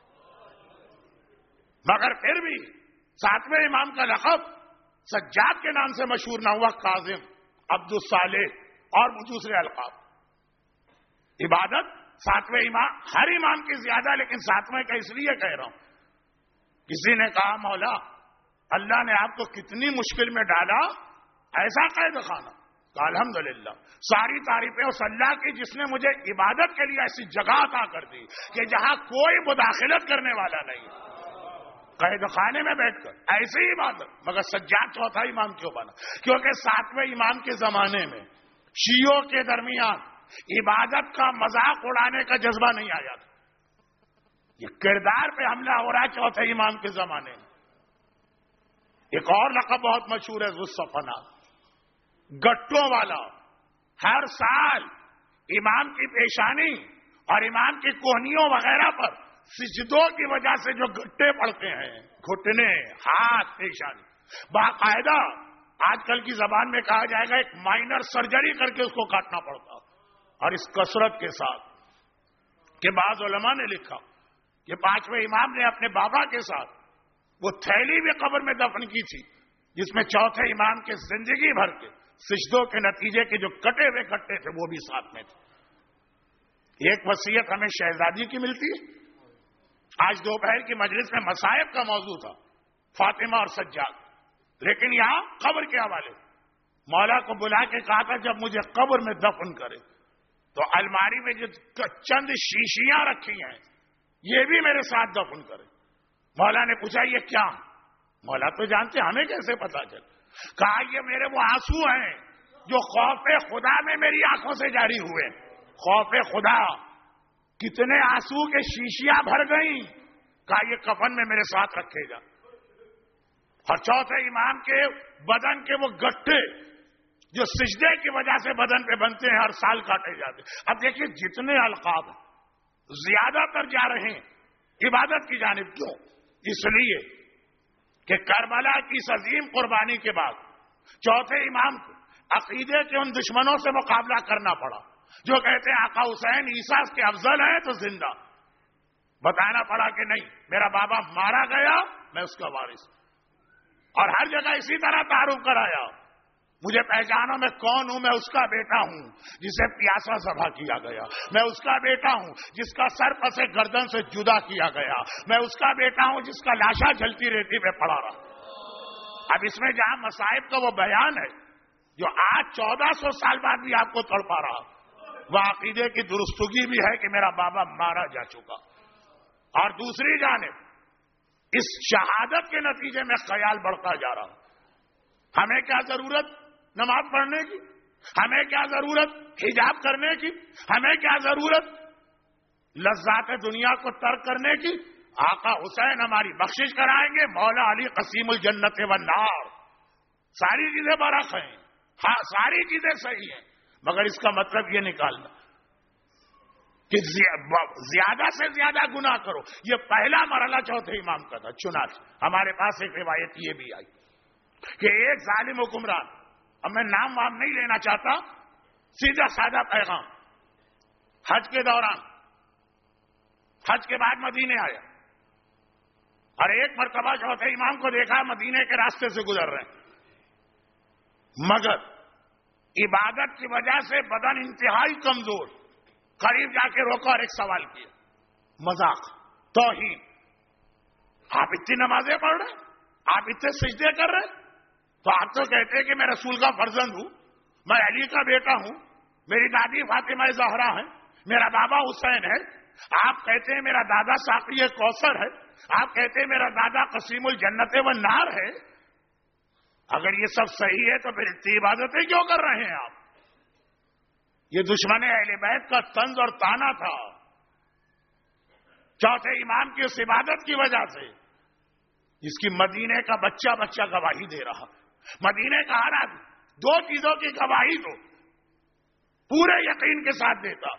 مگر پھر بھی 7ویں امام کا لقب سجاد کے نام سے مشہور نہ ہوا, کاظم, عبد الصالح اور دوسرے القاب. عبادت 7ویں امام, ہر امام کی زیادہ, لیکن 7ویں کا اس لیے کہہ رہا ہوں. کسی نے کہا مولا اللہ نے آپ کو کتنی مشکل میں ڈالا, ایسا قید خانہ. الحمدللہ ساری تعریفیں اس اللہ کی جس نے مجھے عبادت کے لیے ایسی جگہ عطا کر دی کہ جہاں کوئی مداخلت کرنے والا نہیں, قید خانے میں بیٹھ کر ایسی عبادت. مگر سجاد چوتھا امام کیوں بنا؟ کیونکہ 7ویں امام کے زمانے میں شیعوں کے درمیان عبادت کا مذاق اڑانے کا جذبہ نہیں آیا تھا. یہ کردار پہ حملہ ہو رہا ہے چوتھے امام کے زمانے میں. ایک اور لقب بہت مشہور ہے ذوالصفنا، گٹوں والا. ہر سال امام کی پیشانی اور امام کی کوہنیوں وغیرہ پر سجدوں کی وجہ سے جو گٹے پڑتے ہیں، گھٹنے، ہاتھ، پیشانی، باقاعدہ آج کل کی زبان میں کہا جائے گا ایک مائنر سرجری کر کے اس کو کاٹنا پڑتا. اور اس کثرت کے ساتھ کہ بعض علماء نے لکھا کہ 5ویں امام نے اپنے بابا کے ساتھ وہ تھیلی بھی قبر میں دفن کی تھی جس میں چوتھے امام کے زندگی بھر کے سجدوں کے نتیجے کے جو کٹے ہوئے کٹے تھے وہ بھی ساتھ میں تھے. ایک وصیت ہمیں شہزادی کی ملتی ہے. آج دوپہر کی مجلس میں مصائب کا موضوع تھا فاطمہ اور سجاد، لیکن یہاں قبر کے حوالے مولا کو بلا کے کہا تھا جب مجھے قبر میں دفن کرے تو الماری میں جو چند شیشیاں رکھی ہیں یہ بھی میرے ساتھ دفن کرے. مولا نے پوچھا یہ کیا؟ مولا تو جانتے ہمیں کیسے پتا چل؟ کہا یہ میرے وہ آنسو ہیں جو خوف خدا میں میری آنکھوں سے جاری ہوئے. خوف خدا، کتنے آنسو کے شیشیاں بھر گئیں. کہا یہ کفن میں میرے ساتھ رکھے گا. اور چوتھے امام کے بدن کے وہ گٹھے جو سجدے کی وجہ سے بدن پہ بنتے ہیں ہر سال کاٹے جاتے. اب دیکھیے جتنے القاب زیادہ تر جا رہے ہیں عبادت کی جانب. کیوں؟ اس لیے کہ کربلا کی اس عظیم قربانی کے بعد چوتھے امام کو عقیدے کے ان دشمنوں سے مقابلہ کرنا پڑا جو کہتے ہیں آقا حسین عیسیٰ کے افضل ہیں تو زندہ. بتانا پڑا کہ نہیں، میرا بابا مارا گیا، میں اس کا وارث. اور ہر جگہ اسی طرح تعارف کرایا، مجھے پہچانو میں کون ہوں، میں اس کا بیٹا ہوں جسے پیاسا ذبح کیا گیا، میں اس کا بیٹا ہوں جس کا سر پسے گردن سے جدا کیا گیا، میں اس کا بیٹا ہوں جس کا لاشا جلتی ریتی پہ پڑا رہا. اب اس میں جہاں مصائب کا وہ بیان ہے جو آج 1400 سال بعد بھی آپ کو تڑپا رہا، وہ عقیدے کی درستگی بھی ہے کہ میرا بابا مارا جا چکا. اور دوسری جانب اس شہادت کے نتیجے میں خیال بڑھتا جا رہا. ہمیں کیا ضرورت نماز پڑھنے کی؟ ہمیں کیا ضرورت حجاب کرنے کی؟ ہمیں کیا ضرورت لذات دنیا کو ترک کرنے کی؟ آقا حسین ہماری بخشش کرائیں گے، مولا علی قسیم الجنت والنار. ساری چیزیں برحق ہیں، ہاں ساری چیزیں صحیح ہیں، مگر اس کا مطلب یہ نکالنا کہ زیادہ سے زیادہ گناہ کرو. یہ پہلا مرحلہ چوتھے امام کا تھا. چنانچہ ہمارے پاس ایک روایت یہ بھی آئی کہ ایک ظالم حکمران، اب میں نام وام نہیں لینا چاہتا، سیدھا سادہ پیغام، حج کے دوران حج کے بعد مدینے آیا اور ایک مرتبہ چوتھے امام کو دیکھا مدینے کے راستے سے گزر رہے ہیں، مگر عبادت کی وجہ سے بدن انتہائی کمزور. قریب جا کے روکا اور ایک سوال کیا، مذاق، توہین، آپ اتنی نمازیں پڑھ رہے، آپ اتنے سجدے کر رہے، تو آپ تو کہتے ہیں کہ میں رسول کا فرزند ہوں، میں علی کا بیٹا ہوں، میری دادی فاطمہ زہرا ہے، میرا بابا حسین ہے، آپ کہتے ہیں میرا دادا ساقی کوثر ہے، آپ کہتے ہیں میرا دادا قسیم الجنت والنار ہے. اگر یہ سب صحیح ہے تو پھر اتنی عبادتیں کیوں کر رہے ہیں آپ؟ یہ دشمن اہل بیت کا طنز اور تانا تھا. چوتھے امام کی اس عبادت کی وجہ سے جس کی مدینے کا بچہ بچہ گواہی دے رہا، مدینے کا ہر آدمی دو چیزوں کی گواہی تو پورے یقین کے ساتھ دیتا،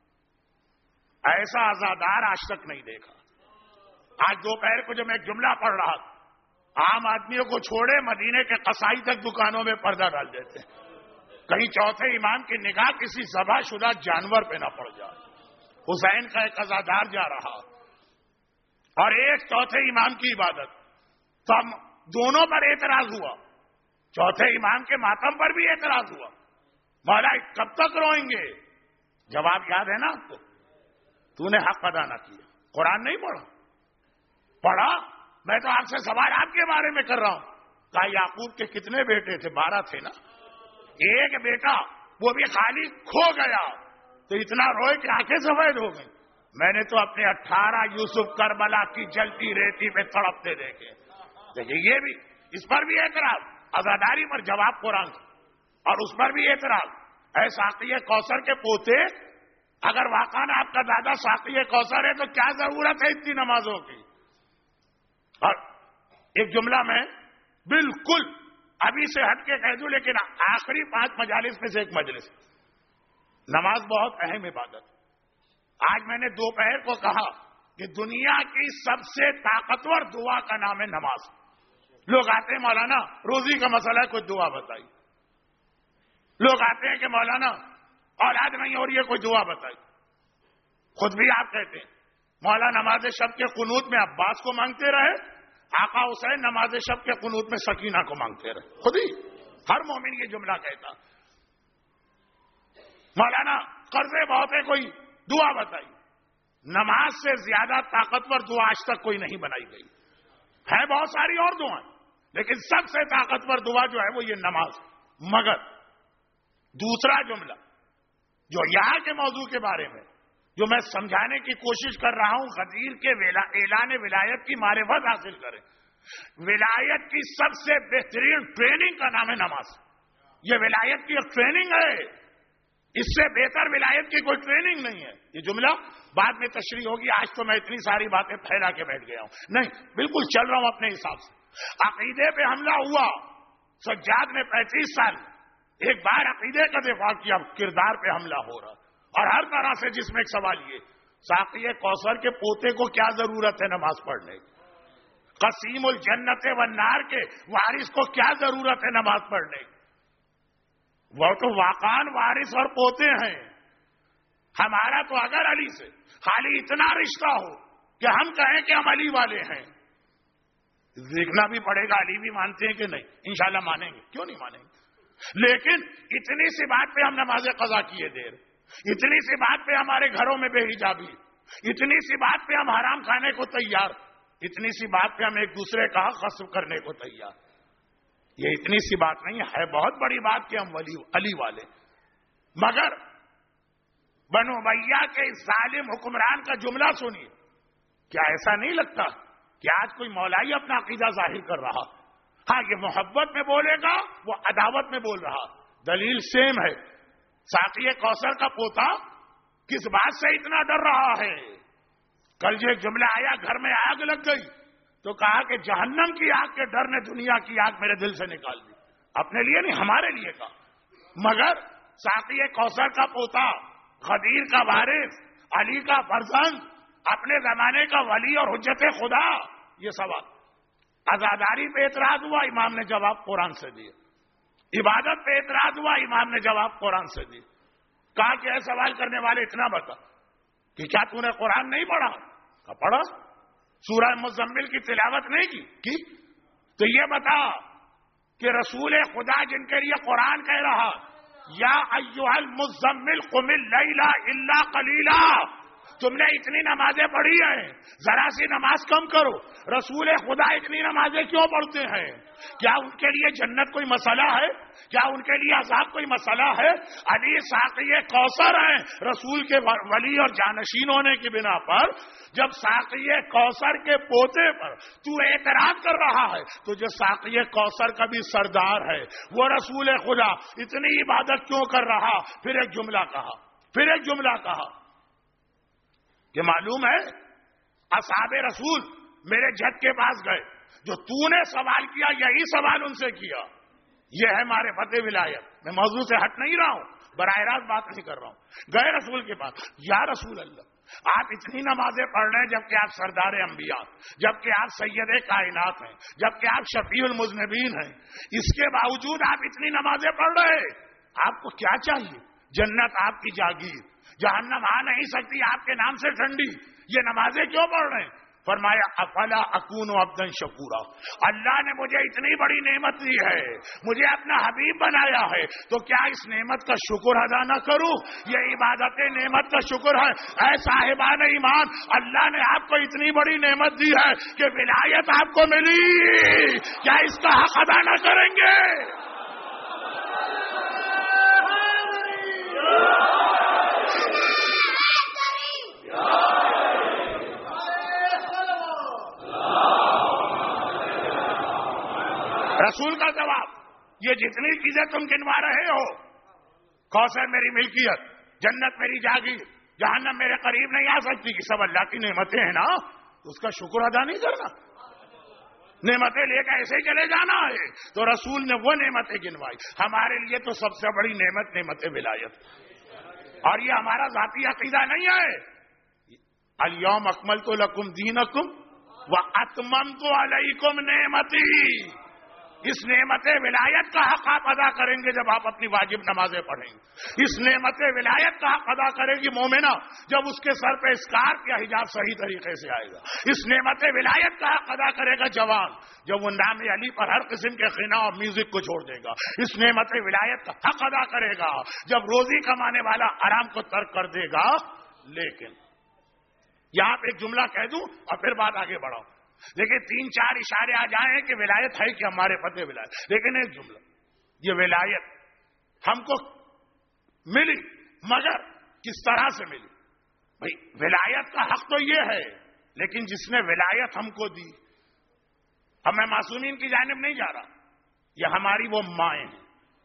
ایسا عزادار آج تک نہیں دیکھا. آج دوپہر کو جب میں ایک جملہ پڑھ رہا تھا، عام آدمیوں کو چھوڑے مدینے کے قصائی تک دکانوں میں پردہ ڈال دیتے ہیں، کہیں چوتھے امام کی نگاہ کسی ذبح شدہ جانور پہ نہ پڑ جائے. حسین کا ایک عزادار جا رہا اور ایک چوتھے امام کی عبادت، تو ہم دونوں پر اعتراض ہوا. چوتھے امام کے ماتم پر بھی اعتراض ہوا، مولا کب تک روئیں گے؟ جواب یاد ہے نا آپ کو؟ تو نے حق ادا نہ کیا، قرآن نہیں پڑھا. میں تو آپ سے سوال آپ کے بارے میں کر رہا ہوں. کہا یعقوب کے کتنے بیٹے تھے؟ 12 تھے نا. ایک بیٹا وہ بھی خالی کھو گیا تو اتنا روئے کہ آنکھیں سفید ہو گئی. میں نے تو اپنے 18 یوسف کربلا کی جلتی ریتی پہ تڑپتے دیکھے. دیکھیے یہ بھی، اس پر بھی اعتراض، عزاداری پر جواب قرآن. اور اس پر بھی اعتراض، اے ساقی کوثر کے پوتے، اگر واقعا آپ کا دادا ساقی کوثر ہے تو کیا ضرورت ہے اتنی نمازوں کی؟ اور ایک جملہ میں بالکل ابھی سے ہٹ کے کہہ دوں، لیکن آخری 5 مجالس میں سے ایک مجلس، نماز بہت اہم عبادت۔ آج میں نے دوپہر کو کہا کہ دنیا کی سب سے طاقتور دعا کا نام ہے نماز۔ لوگ آتے ہیں مولانا روزی کا مسئلہ ہے، کوئی دعا بتائی۔ لوگ آتے ہیں کہ مولانا اولاد نہیں ہو رہی ہے، کوئی دعا بتائی۔ خود بھی آپ کہتے ہیں مولا نماز شب کے قنوت میں عباس کو مانگتے رہے، آقا حسین نماز شب کے قنوت میں سکینہ کو مانگتے رہے۔ خود ہی ہر مومن یہ جملہ کہتا۔ مولانا قرضے بہت ہے، کوئی دعا بتائی۔ نماز سے زیادہ طاقتور دعا آج تک کوئی نہیں بنائی گئی ہے، بہت ساری اور دعائیں، لیکن سب سے طاقتور دعا جو ہے وہ یہ نماز۔ مگر دوسرا جملہ جو یہاں کے موضوع کے بارے میں جو میں سمجھانے کی کوشش کر رہا ہوں، غدیر کے اعلان ولایت کی معرفت حاصل کریں۔ ولایت کی سب سے بہترین ٹریننگ کا نام ہے نماز۔ یہ ولایت کی ایک ٹریننگ ہے، اس سے بہتر ولایت کی کوئی ٹریننگ نہیں ہے۔ یہ جملہ بعد میں تشریح ہوگی، آج تو میں اتنی ساری باتیں پھیلا کے بیٹھ گیا ہوں، نہیں بالکل چل رہا ہوں اپنے حساب سے۔ عقیدے پہ حملہ ہوا، سجاد نے 35 سال ایک بار عقیدے کا دفاع کیا، کردار پہ حملہ ہو رہا، اور ہر طرح سے جس میں ایک سوال یہ، ساقی کوثر کے پوتے کو کیا ضرورت ہے نماز پڑھنے کی؟ قسیم الجنت والنار کے وارث کو کیا ضرورت ہے نماز پڑھنے کی؟ وہ تو واقعان وارث اور پوتے ہیں۔ ہمارا تو اگر علی سے خالی اتنا رشتہ ہو کہ ہم کہیں کہ ہم علی والے ہیں، دیکھنا بھی پڑے گا علی بھی مانتے ہیں کہ نہیں، انشاءاللہ مانیں گے، کیوں نہیں مانیں گے؟ لیکن اتنی سی بات پہ ہم نماز قضا کیے دیر، اتنی سی بات پہ ہمارے گھروں میں بے حجابی، اتنی سی بات پہ ہم حرام کھانے کو تیار، اتنی سی بات پہ ہم ایک دوسرے کا غصب کرنے کو تیار۔ یہ اتنی سی بات نہیں ہے، بہت بڑی بات کہ ہم علی والے۔ مگر بنو امیہ کے ظالم حکمران کا جملہ سنیے، کیا ایسا نہیں لگتا کہ آج کوئی مولائی اپنا عقیدہ ظاہر کر رہا؟ ہاں، یہ محبت میں بولے گا، وہ عداوت میں بول رہا، دلیل سیم ہے۔ ساقی کوثر کا پوتا کس بات سے اتنا ڈر رہا ہے؟ کل جو ایک جملہ آیا گھر میں آگ لگ گئی تو کہا کہ جہنم کی آگ کے ڈر نے دنیا کی آگ میرے دل سے نکال دی، اپنے لیے نہیں ہمارے لیے کہا۔ مگر ساقی کوثر کا پوتا، غدیر کا وارث، علی کا فرزند، اپنے زمانے کا ولی اور حجت خدا، یہ سوال عزاداری پہ اعتراض ہوا، امام نے جواب قرآن سے دیا۔ عبادت پہ اعتراض ہوا، امام نے جواب قرآن سے دیا۔ کہا کہ اے سوال کرنے والے اتنا بتا کہ کیا تو نے قرآن نہیں پڑھا؟ کہا پڑھا۔ سورہ مزمل کی تلاوت نہیں کی؟ تو یہ بتا کہ رسول خدا جن کے لیے قرآن کہہ رہا یا ایھا المزمل قم اللیل الا قلیلا، تم نے اتنی نمازیں پڑھی ہیں، ذرا سی نماز کم کرو۔ رسول خدا اتنی نمازیں کیوں پڑھتے ہیں؟ کیا ان کے لیے جنت کوئی مسئلہ ہے؟ کیا ان کے لیے عذاب کوئی مسئلہ ہے؟ علی ساقی کوثر ہیں، رسول کے ولی اور جانشین ہونے کی بنا پر جب ساقی کوثر کے پوتے پر تو اعتراض کر رہا ہے تو جو ساقی کوثر کا بھی سردار ہے وہ رسول خدا اتنی عبادت کیوں کر رہا؟ پھر ایک جملہ کہا کہ معلوم ہے اصحاب رسول میرے جد کے پاس گئے، جو تو نے سوال کیا یہی سوال ان سے کیا۔ یہ ہے معرفت ولایت۔ میں موضوع سے ہٹ نہیں رہا ہوں، براہ راست بات نہیں کر رہا ہوں۔ گئے رسول کے پاس، یا رسول اللہ آپ اتنی نمازیں پڑھ رہے ہیں جبکہ آپ سردار انبیاء، جبکہ آپ سید کائنات ہیں، جبکہ آپ شفیع المذنبین ہیں، اس کے باوجود آپ اتنی نمازیں پڑھ رہے ہیں، آپ کو کیا چاہیے؟ جنت آپ کی جاگیر، جہنم آ نہیں سکتی آپ کے نام سے ٹھنڈی، یہ نمازیں کیوں پڑھ رہے ہیں؟ فرمایا افلا اکون عبدا شکورا، اللہ نے مجھے اتنی بڑی نعمت دی ہے، مجھے اپنا حبیب بنایا ہے، تو کیا اس نعمت کا شکر ادا نہ کروں؟ یہ عبادت نعمت کا شکر ہے۔ اے صاحبان ایمان، اللہ نے آپ کو اتنی بڑی نعمت دی ہے کہ ولایت آپ کو ملی، کیا اس کا حق ادا نہ کریں گے؟ رسول کا جواب، یہ جتنی چیزیں تم گنوا رہے ہو، کوثر میری ملکیت، جنت میری جاگیر، جہنم میرے قریب نہیں آ سکتی، کہ سب اللہ کی نعمتیں ہیں نا، اس کا شکر ادا نہیں کرنا، نعمتیں لے کے ایسے ہی چلے جانا ہے۔ تو رسول نے وہ نعمتیں گنوائی۔ ہمارے لیے تو سب سے بڑی نعمت ولایت، اور یہ ہمارا ذاتی عقیدہ نہیں ہے۔ الیوم اکملت لکم دینکم واتممت علیکم نعمتی، اس نعمت ولایت کا حق آپ ادا کریں گے جب آپ اپنی واجب نمازیں پڑھیں گے۔ اس نعمت ولایت کا حق ادا کرے گی مومنہ جب اس کے سر پہ اسکارف یا حجاب صحیح طریقے سے آئے گا۔ اس نعمت ولایت کا حق ادا کرے گا جوان جب وہ نام علی پر ہر قسم کے غنا اور میوزک کو چھوڑ دے گا۔ اس نعمت ولایت کا حق ادا کرے گا جب روزی کمانے والا آرام کو ترک کر دے گا۔ لیکن یہاں پہ ایک جملہ کہہ دوں اور پھر بات آگے بڑھاؤں، لیکن 3-4 اشارے آ جائیں کہ ولایت ہے کہ ہمارے فتح ولایت، لیکن ایک جملہ، یہ ولایت ہم کو ملی مگر کس طرح سے ملی؟ بھائی ولایت کا حق تو یہ ہے، لیکن جس نے ولایت ہم کو دی، اب میں معصومین کی جانب نہیں جا رہا، یہ ہماری وہ مائیں ہیں،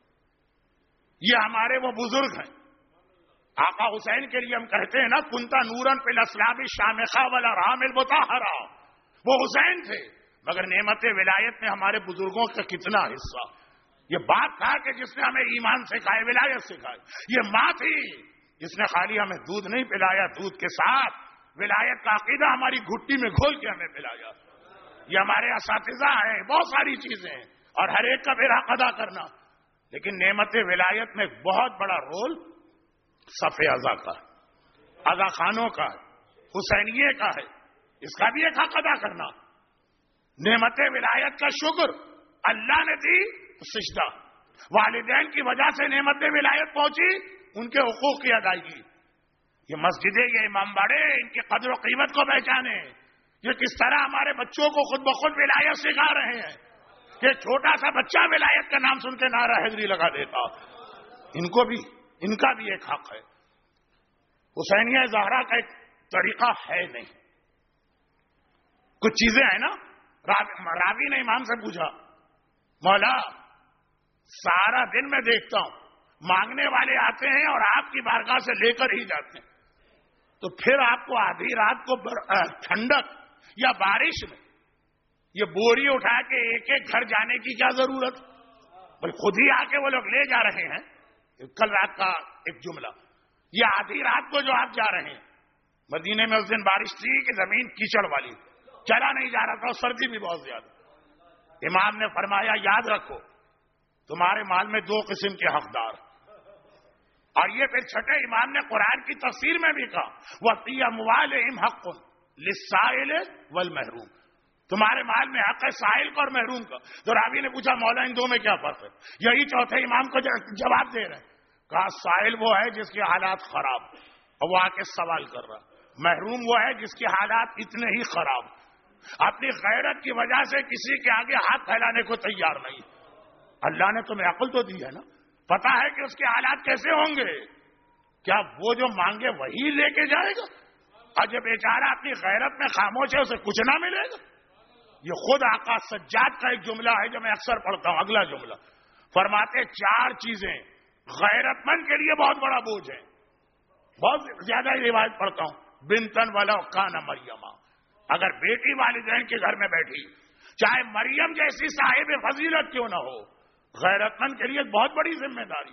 یہ ہمارے وہ بزرگ ہیں۔ آقا حسین کے لیے ہم کہتے ہیں نا، کنتا نورن فی الاسلام شامخا والارحام المطہرہ، وہ حسین تھے، مگر نعمت ولایت نے ہمارے بزرگوں کا کتنا حصہ۔ یہ بات تھا کہ جس نے ہمیں ایمان سکھائے، ولایت سکھائی، یہ ماں تھی جس نے خالی ہمیں دودھ نہیں پلایا، دودھ کے ساتھ ولایت کا عقیدہ ہماری گھٹی میں گھول کے ہمیں پلایا۔ یہ ہمارے اساتذہ ہیں، بہت ساری چیزیں ہیں، اور ہر ایک کا پھر حق ادا کرنا، لیکن نعمت ولایت میں ایک بہت بڑا رول صف ازا کا، ازا خانوں کا ہے، حسینیے کا ہے، اس کا بھی ایک حق ادا کرنا۔ نعمت ولایت کا شکر اللہ نے دی، سجدہ، والدین کی وجہ سے نعمت ولایت پہنچی، ان کے حقوق کی ادائیگی۔ یہ مسجدیں، یہ امام باڑے، ان کی قدر و قیمت کو پہچانے، یہ کس طرح ہمارے بچوں کو خود بخود ولایت سکھا رہے ہیں کہ چھوٹا سا بچہ ولایت کا نام سن کے نعرہ حیدری لگا دیتا۔ ان کا بھی ایک حق ہے۔ حسینیہ زہرا کا ایک طریقہ ہے نہیں، کچھ چیزیں ہیں نا، راوی نے امام سے پوچھا، مولا سارا دن میں دیکھتا ہوں مانگنے والے آتے ہیں اور آپ کی بارگاہ سے لے کر ہی جاتے ہیں، تو پھر آپ کو آدھی رات کو ٹھنڈک یا بارش میں یہ بوری اٹھا کے ایک ایک گھر جانے کی کیا ضرورت؟ بھائی خود ہی آ کے وہ لوگ لے جا رہے ہیں۔ کل رات کا ایک جملہ، یہ آدھی رات کو جو آپ جا رہے ہیں، مدینے میں اس دن بارش تھی کہ زمین کیچڑ والی، چلا نہیں جا رہا تھا، سردی بھی بہت زیادہ۔ امام نے فرمایا یاد رکھو تمہارے مال میں 2 قسم کے حقدار، اور یہ پھر چھٹے امام نے قرآن کی تفسیر میں بھی کہا وَفِي أَمْوَالِهِمْ حَقٌّ لِلسَّائِلِ وَالْمَحْرُومِ، تمہارے مال میں حق ہے سائل کا اور محروم کا۔ تو راوی نے پوچھا مولا ان دو میں کیا فرق ہے؟ یہی چوتھے امام کو جواب دے رہے ہیں، کہا سائل وہ ہے جس کے حالات خراب اور وہ آ کے سوال کر رہا، محروم وہ ہے جس کے حالات اتنے ہی خراب، اپنی غیرت کی وجہ سے کسی کے آگے ہاتھ پھیلانے کو تیار نہیں۔ اللہ نے تمہیں عقل تو دی ہے نا، پتا ہے کہ اس کے حالات کیسے ہوں گے، کیا وہ جو مانگے وہی لے کے جائے گا؟ اور جب بیچارہ اپنی غیرت میں خاموش ہے اسے کچھ نہ ملے گا۔ یہ خود آقا سجاد کا ایک جملہ ہے جو میں اکثر پڑھتا ہوں، اگلا جملہ فرماتے 4 چیزیں غیرت مند کے لیے بہت بڑا بوجھ ہے، بہت زیادہ روایت پڑھتا ہوں، بنتن ولو کان مریم، اگر بیٹی والدین کے گھر میں بیٹھی چاہے مریم جیسی صاحب فضیلت کیوں نہ ہو، غیرت مند کے لیے بہت بڑی ذمہ داری۔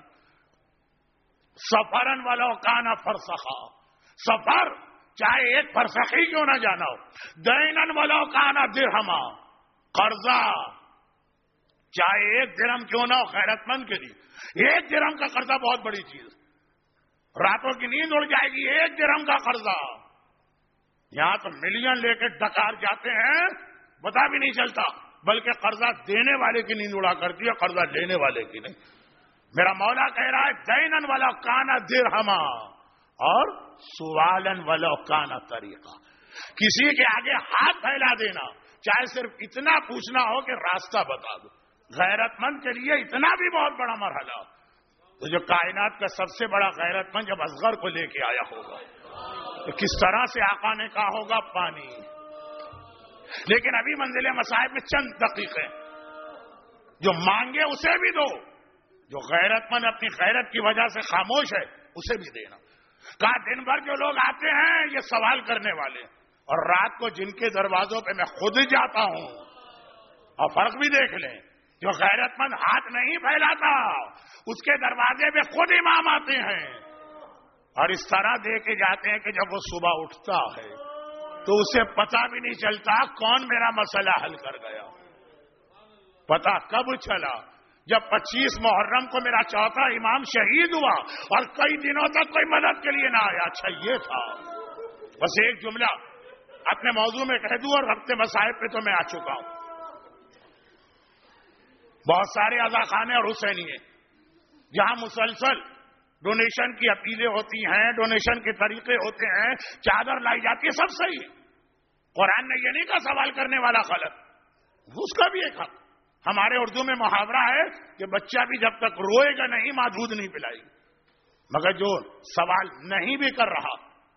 سفرن ولو کان فرسخا، سفر چاہے 1 فرسخی کیوں نہ جانا ہو، دینن ولو کان درہما، قرضہ چاہے 1 درہم کیوں نہ ہو غیرت مند کے لیے، 1 درہم کا قرضہ بہت بڑی چیز، راتوں کی نیند اڑ جائے گی 1 درہم کا قرضہ۔ یہاں تو ملین لے کے ڈکار جاتے ہیں، پتا بھی نہیں چلتا، بلکہ قرضہ دینے والے کی نیند اڑا کرتی ہے، قرضہ لینے والے کی نہیں۔ میرا مولا کہہ رہا ہے دینن ولو کان درہما اور سوالن ولو کان طریقہ، کسی کے آگے ہاتھ پھیلا دینا، چاہے صرف اتنا پوچھنا ہو کہ راستہ بتا دو، غیرت مند کے لیے اتنا بھی بہت بڑا مرحلہ۔ تو جو کائنات کا سب سے بڑا غیرت مند جب اصغر کو لے کے آیا ہوگا تو کس طرح سے آقا نے کہا ہوگا پانی۔ لیکن ابھی منزل مصائب میں چند دقیقے، جو مانگے اسے بھی دو، جو غیرت مند اپنی غیرت کی وجہ سے خاموش ہے اسے بھی دینا۔ کہا دن بھر جو لوگ آتے ہیں یہ سوال کرنے والے، اور رات کو جن کے دروازوں پہ میں خود جاتا ہوں، اور فرق بھی دیکھ لیں، جو غیرت مند ہاتھ نہیں پھیلاتا اس کے دروازے پہ خود امام آتے ہیں، اور اس طرح دے کے جاتے ہیں کہ جب وہ صبح اٹھتا ہے تو اسے پتہ بھی نہیں چلتا کون میرا مسئلہ حل کر گیا۔ پتہ کب چلا؟ جب 25 محرم کو میرا چوتھا امام شہید ہوا اور کئی دنوں تک کوئی مدد کے لیے نہ آیا۔ اچھا یہ تھا۔ بس ایک جملہ اپنے موضوع میں کہہ دوں اور وقت مصائب پہ تو میں آ چکا ہوں۔ بہت سارے عزاخانے اور حسینیے جہاں مسلسل ڈونیشن کی اپیلیں ہوتی ہیں، ڈونیشن کے طریقے ہوتے ہیں، چادر لائی جاتی ہے، سب صحیح ہے۔ قرآن نے یہ نہیں کہا سوال کرنے والا غلط، اس کا بھی ایک حق۔ ہمارے اردو میں محاورہ ہے کہ بچہ بھی جب تک روئے گا نہیں ماں دودھ نہیں پلائے گی، مگر جو سوال نہیں بھی کر رہا،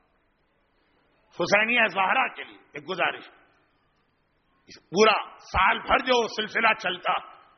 حسینیہ زہرا کے لیے ایک گزارش، پورا سال بھر جو سلسلہ چلتا،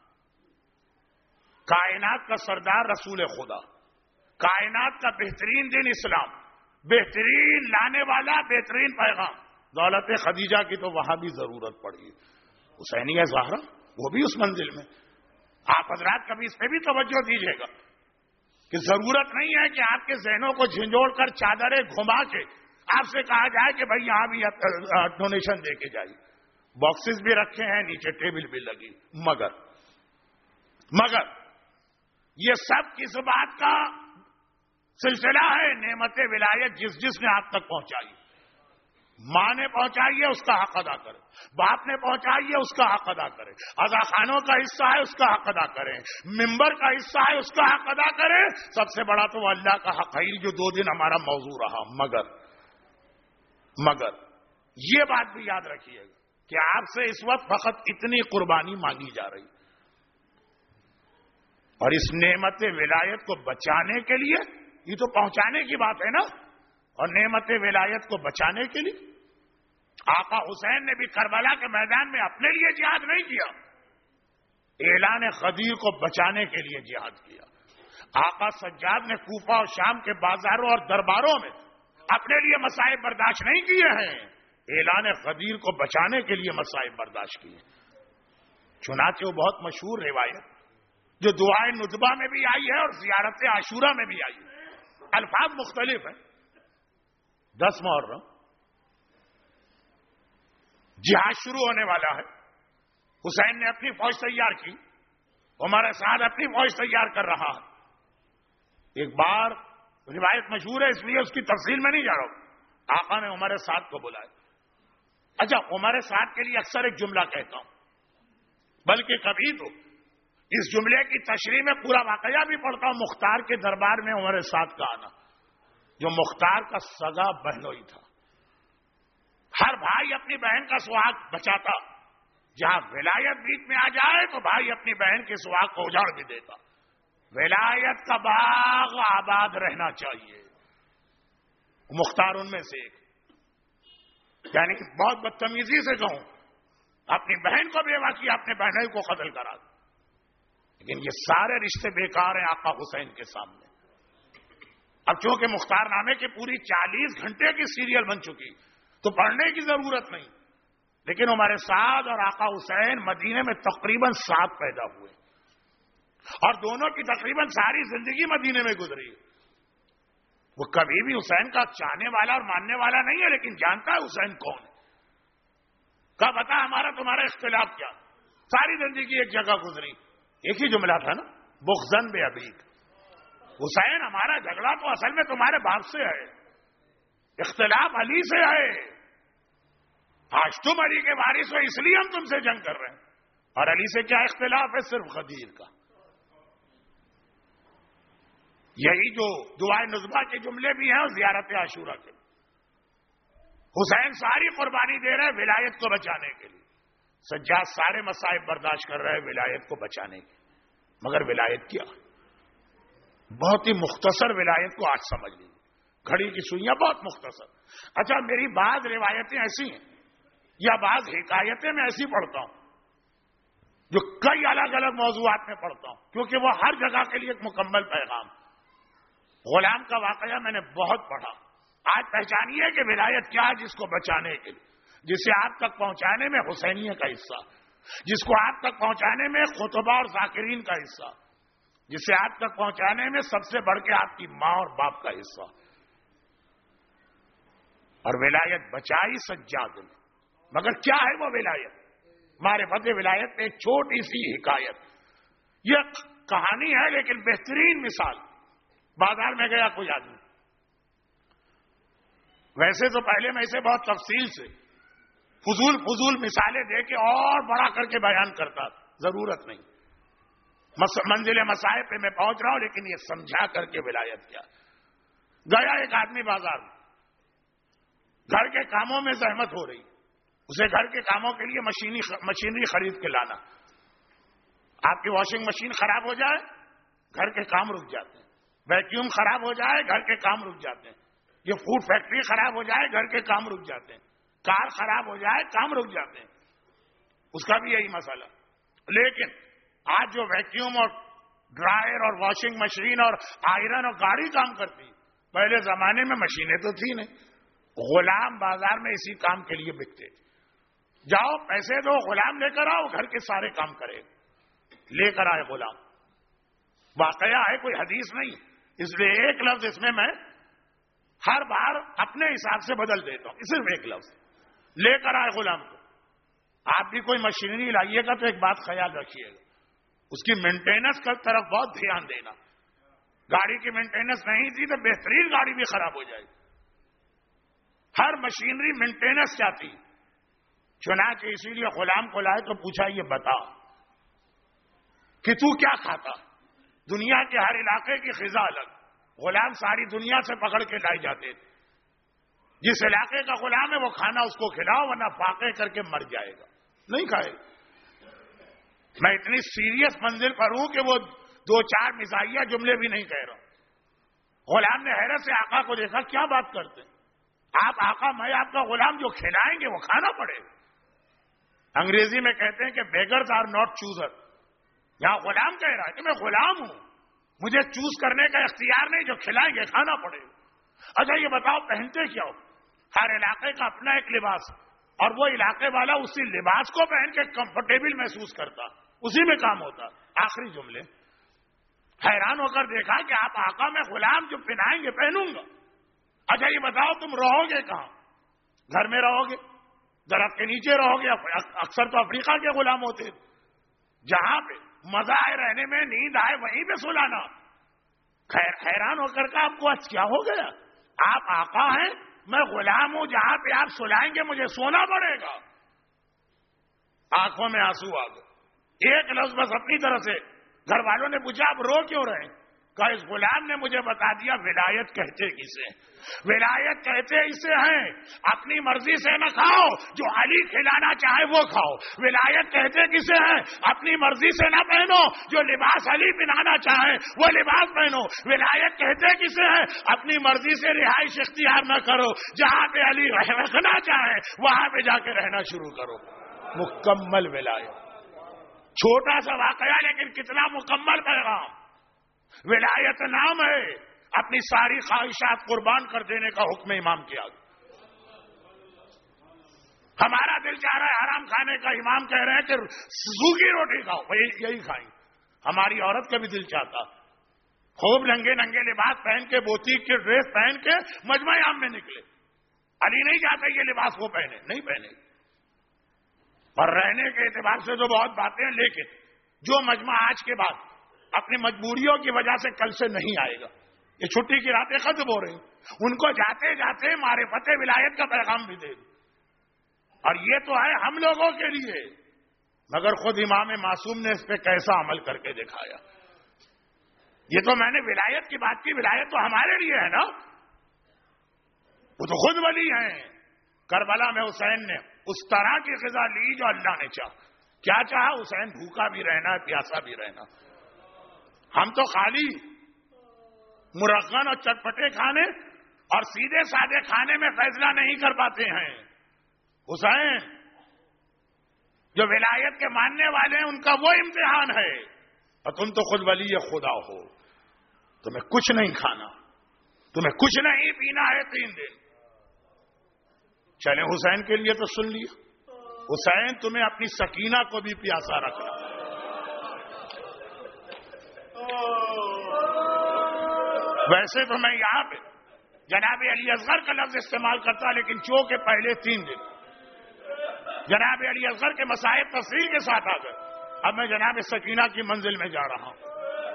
کائنات کا سردار رسول خدا، کائنات کا بہترین دین اسلام، بہترین لانے والا بہترین پیغام، دولت خدیجہ کی تو وہاں بھی ضرورت پڑی، حسینیہ زہرا وہ بھی اس منزل میں۔ آپ حضرات کبھی اس پہ بھی توجہ دیجیے گا کہ ضرورت نہیں ہے کہ آپ کے ذہنوں کو جھنجھوڑ کر چادریں گھما کے آپ سے کہا جائے کہ بھائی یہاں بھی ڈونیشن دے کے جائیے، باکسز بھی رکھے ہیں، نیچے ٹیبل بھی لگی، مگر یہ سب کس بات کا سلسلہ ہے؟ نعمت ولایت جس نے آپ تک پہنچائی، ماں نے پہنچائی ہے اس کا حق ادا کرے، باپ نے پہنچائی ہے اس کا حق ادا کرے، عزاخانوں کا حصہ ہے اس کا حق ادا کرے، ممبر کا حصہ ہے اس کا حق ادا کرے، سب سے بڑا تو اللہ کا حق ہے جو 2 دن ہمارا موضوع رہا۔ مگر یہ بات بھی یاد رکھیے گا کہ آپ سے اس وقت فقط اتنی قربانی مانگی جا رہی، اور اس نعمت ولایت کو بچانے کے لیے، یہ تو پہنچانے کی بات ہے نا، اور نعمت ولایت کو بچانے کے لیے آقا حسین نے بھی کربلا کے میدان میں اپنے لیے جہاد نہیں کیا، اعلان غدیر کو بچانے کے لیے جہاد کیا۔ آقا سجاد نے کوفہ اور شام کے بازاروں اور درباروں میں اپنے لیے مصائب برداشت نہیں کیے ہیں، اعلان غدیر کو بچانے کے لیے مصائب برداشت کیے۔ چنانچہ وہ بہت مشہور روایت جو دعائے ندبہ میں بھی آئی ہے اور زیارت عاشورہ میں بھی آئی ہے، الفاظ مختلف ہیں۔ 10 محرم جہاد شروع ہونے والا ہے، حسین نے اپنی فوج تیار کی، عمر سعد اپنی فوج تیار کر رہا ہے۔ ایک بار روایت مشہور ہے اس لیے اس کی تفصیل میں نہیں جا رہا ہوں، آقا نے عمر سعد کو بلایا۔ اچھا، عمر سعد کے لیے اکثر ایک جملہ کہتا ہوں، بلکہ کبھی تو اس جملے کی تشریح میں پورا واقعہ بھی پڑھتا ہوں، مختار کے دربار میں عمر سعد کا آنا، جو مختار کا سگا بہنوئی تھا۔ ہر بھائی اپنی بہن کا سہاگ بچاتا، جہاں ولایت بیچ میں آ جائے تو بھائی اپنی بہن کے سہاگ کو اجاڑ بھی دیتا۔ ولایت کا باغ آباد رہنا چاہیے، مختار ان میں سے ایک، یعنی کہ بہت بدتمیزی سے کہوں، اپنی بہن کو بیوہ کیا، اپنے بہنوئی کو قتل کرا، لیکن یہ سارے رشتے بیکار ہیں آقا حسین کے سامنے۔ اب چونکہ مختار نامے کی پوری 40 گھنٹے کی سیریل بن چکی تو پڑھنے کی ضرورت نہیں، لیکن عمر سعد اور آقا حسین مدینے میں تقریباً 7 پیدا ہوئے، اور دونوں کی تقریباً ساری زندگی مدینے میں گزری۔ وہ کبھی بھی حسین کا چاہنے والا اور ماننے والا نہیں ہے، لیکن جانتا ہے حسین کون ہے۔ کہا بتا ہمارا تمہارا اختلاف کیا؟ ساری زندگی ایک جگہ گزری، ایک ہی جملہ تھا نا، بغضن بے ابیک، حسین ہمارا جھگڑا تو اصل میں تمہارے باپ سے ہے، اختلاف علی سے ہے، آج تم علی کے وارث ہو اس لیے ہم تم سے جنگ کر رہے ہیں، اور علی سے کیا اختلاف ہے؟ صرف غدیر کا۔ یہی جو دعائے نزبہ کے جملے بھی ہیں اور زیارت عاشورہ کے، حسین ساری قربانی دے رہے ولایت کو بچانے کے لیے، سجاد سارے مصائب برداشت کر رہے ولایت کو بچانے کے، مگر ولایت کیا؟ بہت ہی مختصر ولایت کو آج سمجھ لیجیے، گھڑی کی سوئیاں بہت مختصر۔ اچھا، میری بعض روایتیں ایسی ہیں یا بعض حکایتیں میں ایسی پڑھتا ہوں جو کئی الگ الگ موضوعات میں پڑھتا ہوں، کیونکہ وہ ہر جگہ کے لیے ایک مکمل پیغام۔ غلام کا واقعہ میں نے بہت پڑھا. آج پہچانیے کہ ولایت کیا ہے, جس کو بچانے کے لیے, جسے آپ تک پہنچانے میں حسینیہ کا حصہ, جس کو آپ تک پہنچانے میں خطبہ اور ذاکرین کا حصہ, جسے آپ تک پہنچانے میں سب سے بڑھ کے آپ کی ماں اور باپ کا حصہ. اور ولایت بچائی سجاد نے. مگر کیا ہے وہ ولایت؟ معرفت ولایت ایک چھوٹی سی حکایت, یہ کہانی ہے لیکن بہترین مثال. بازار میں گیا کوئی آدمی, ویسے تو پہلے میں اسے بہت تفصیل سے فضول مثالیں دے کے اور بڑا کر کے بیان کرتا, ضرورت نہیں. منزل مسائل پہ میں پہنچ رہا ہوں, لیکن یہ سمجھا کر کے ولایت کیا. گیا ایک آدمی بازار میں, گھر کے کاموں میں زحمت ہو رہی, اسے گھر کے کاموں کے لیے مشینری خرید کے لانا. آپ کی واشنگ مشین خراب ہو جائے, گھر کے کام رک جاتے ہیں. ویکیوم خراب ہو جائے, گھر کے کام رک جاتے ہیں. یہ فوڈ فیکٹری خراب ہو جائے, گھر کے کام رک جاتے ہیں. کار خراب ہو جائے, کام رک جاتے ہیں. اس کا بھی یہی مسئلہ. لیکن آج جو ویکیوم اور ڈرائر اور واشنگ مشین اور آئرن اور گاڑی کام کرتی, پہلے زمانے میں مشینیں تو تھی نہیں. غلام بازار میں اسی کام کے لیے بکتے. جاؤ پیسے دو, غلام لے کر آؤ, گھر کے سارے کام کرے. لے کر آئے غلام. واقعہ ہے, کوئی حدیث نہیں, اس لیے ایک لفظ اس میں ہر بار اپنے حساب سے بدل دیتا ہوں. صرف ایک لفظ. لے کر آئے غلام کو. آپ بھی کوئی مشینری لائیے گا تو ایک بات خیال رکھیے گا, اس کی مینٹیننس کی طرف بہت دھیان دینا. گاڑی کی مینٹیننس نہیں تھی تو بہترین گاڑی بھی خراب ہو جائے. ہر مشینری مینٹیننس چاہتی. چنانچہ اسی لیے غلام کو لائے تو پوچھا, یہ بتا کہ تو کیا کھاتا؟ دنیا کے ہر علاقے کی غذا الگ. غلام ساری دنیا سے پکڑ کے لائے جاتے تھے. جس علاقے کا غلام ہے وہ کھانا اس کو کھلاؤ, ورنہ فاقے کر کے مر جائے گا, نہیں کھائے. میں اتنی سیریس منزل پر ہوں کہ وہ 2-4 مزاحیہ جملے بھی نہیں کہہ رہا ہوں. غلام نے حیرت سے آقا کو دیکھا, کیا بات کرتے ہیں آپ آقا؟ میں آپ کا غلام, جو کھلائیں گے وہ کھانا پڑے گا. انگریزی میں کہتے ہیں کہ بیگرز آر ناٹ چوزر. یہاں غلام کہہ رہا ہے کہ میں غلام ہوں, مجھے چوز کرنے کا اختیار نہیں, جو کھلائیں گے کھانا پڑے گا. اچھا یہ بتاؤ پہنتے کیا ہو؟ ہر علاقے کا اپنا ایک لباس, اور وہ علاقے والا اسی لباس کو پہن کے کمفرٹیبل محسوس کرتا, اسی میں کام ہوتا. آخری جملے. حیران ہو کر دیکھا کہ آپ آقا, میں غلام, جو پہنائیں گے پہنوں گا. اچھا یہ بتاؤ تم رہو گے کہاں؟ گھر میں رہو گے, درخت کے نیچے رہو گے. اکثر تو افریقہ کے غلام ہوتے, جہاں پہ مزہ آئے رہنے میں, نیند آئے وہیں پہ سلانا. حیران ہو کر کا آپ کو کیا ہو گیا؟ آپ آقا ہیں, میں غلام ہوں, جہاں پہ آپ سلائیں گے مجھے سونا پڑے گا. آنکھوں میں آنسو آ گئے. ایک لفظ بس اپنی طرف سے. گھر والوں نے پوچھا آپ رو کیوں رہے؟ کہا اس غلام نے مجھے بتا دیا ولایت کہتے کسے. ولایت کہتے اسے ہیں اپنی مرضی سے نہ کھاؤ, جو علی کھلانا چاہے وہ کھاؤ. ولایت کہتے کسے ہیں اپنی مرضی سے نہ پہنو, جو لباس علی پہنانا چاہے وہ لباس پہنو. ولایت کہتے کسے ہیں اپنی مرضی سے رہائش اختیار نہ کرو, جہاں پہ علی رہنا چاہے وہاں پہ جا کے رہنا شروع کرو. مکمل ولایت. چھوٹا سا واقعہ لیکن کتنا مکمل پیغام. ولایت نام ہے, اپنی ساری خواہشات قربان کر دینے کا حکم امام کیا. ہمارا دل چاہ رہا ہے حرام کھانے کا, امام کہہ رہے ہیں کہ سوکھی روٹی کھاؤ, وہی یہی کھائیں. ہماری عورت کا بھی دل چاہتا خوب ننگے لباس پہن کے, بوتیک کے ڈریس پہن کے مجمع عام میں نکلے. علی نہیں چاہتے یہ لباس وہ پہنے, نہیں پہنے. اور رہنے کے اعتبار سے تو بہت باتیں ہیں, لیکن جو مجمع آج کے بعد اپنی مجبوریوں کی وجہ سے کل سے نہیں آئے گا, یہ چھٹی کی راتیں ختم ہو رہی, ان کو جاتے جاتے معرفت ولایت کا پیغام بھی دے. اور یہ تو ہے ہم لوگوں کے لیے, مگر خود امام معصوم نے اس پہ کیسا عمل کر کے دکھایا. یہ تو میں نے ولایت کی بات کی, ولایت تو ہمارے لیے ہے نا, وہ تو خود ولی ہیں. کربلا میں حسین نے اس طرح کی غذا لی جو اللہ نے چاہا. کیا چاہا؟ حسین بھوکا بھی رہنا ہے, پیاسا بھی رہنا. ہم تو خالی مرغن اور چٹپٹے کھانے اور سیدھے سادے کھانے میں فیصلہ نہیں کر پاتے ہیں. حسین جو ولایت کے ماننے والے ہیں ان کا وہ امتحان ہے. اور تم تو خود ولی خدا ہو, تمہیں کچھ نہیں کھانا, تمہیں کچھ نہیں پینا ہے 3 دن. چلے حسین کے لیے تو سن لیا. حسین تمہیں اپنی سکینہ کو بھی پیاسا رکھنا. ویسے تو میں یہاں پہ جناب علی اصغر کا لفظ استعمال کرتا، لیکن چونکہ پہلے 3 دن جناب علی اصغر کے مسائل تفصیل کے ساتھ آ گئے، اب میں جناب سکینہ کی منزل میں جا رہا ہوں.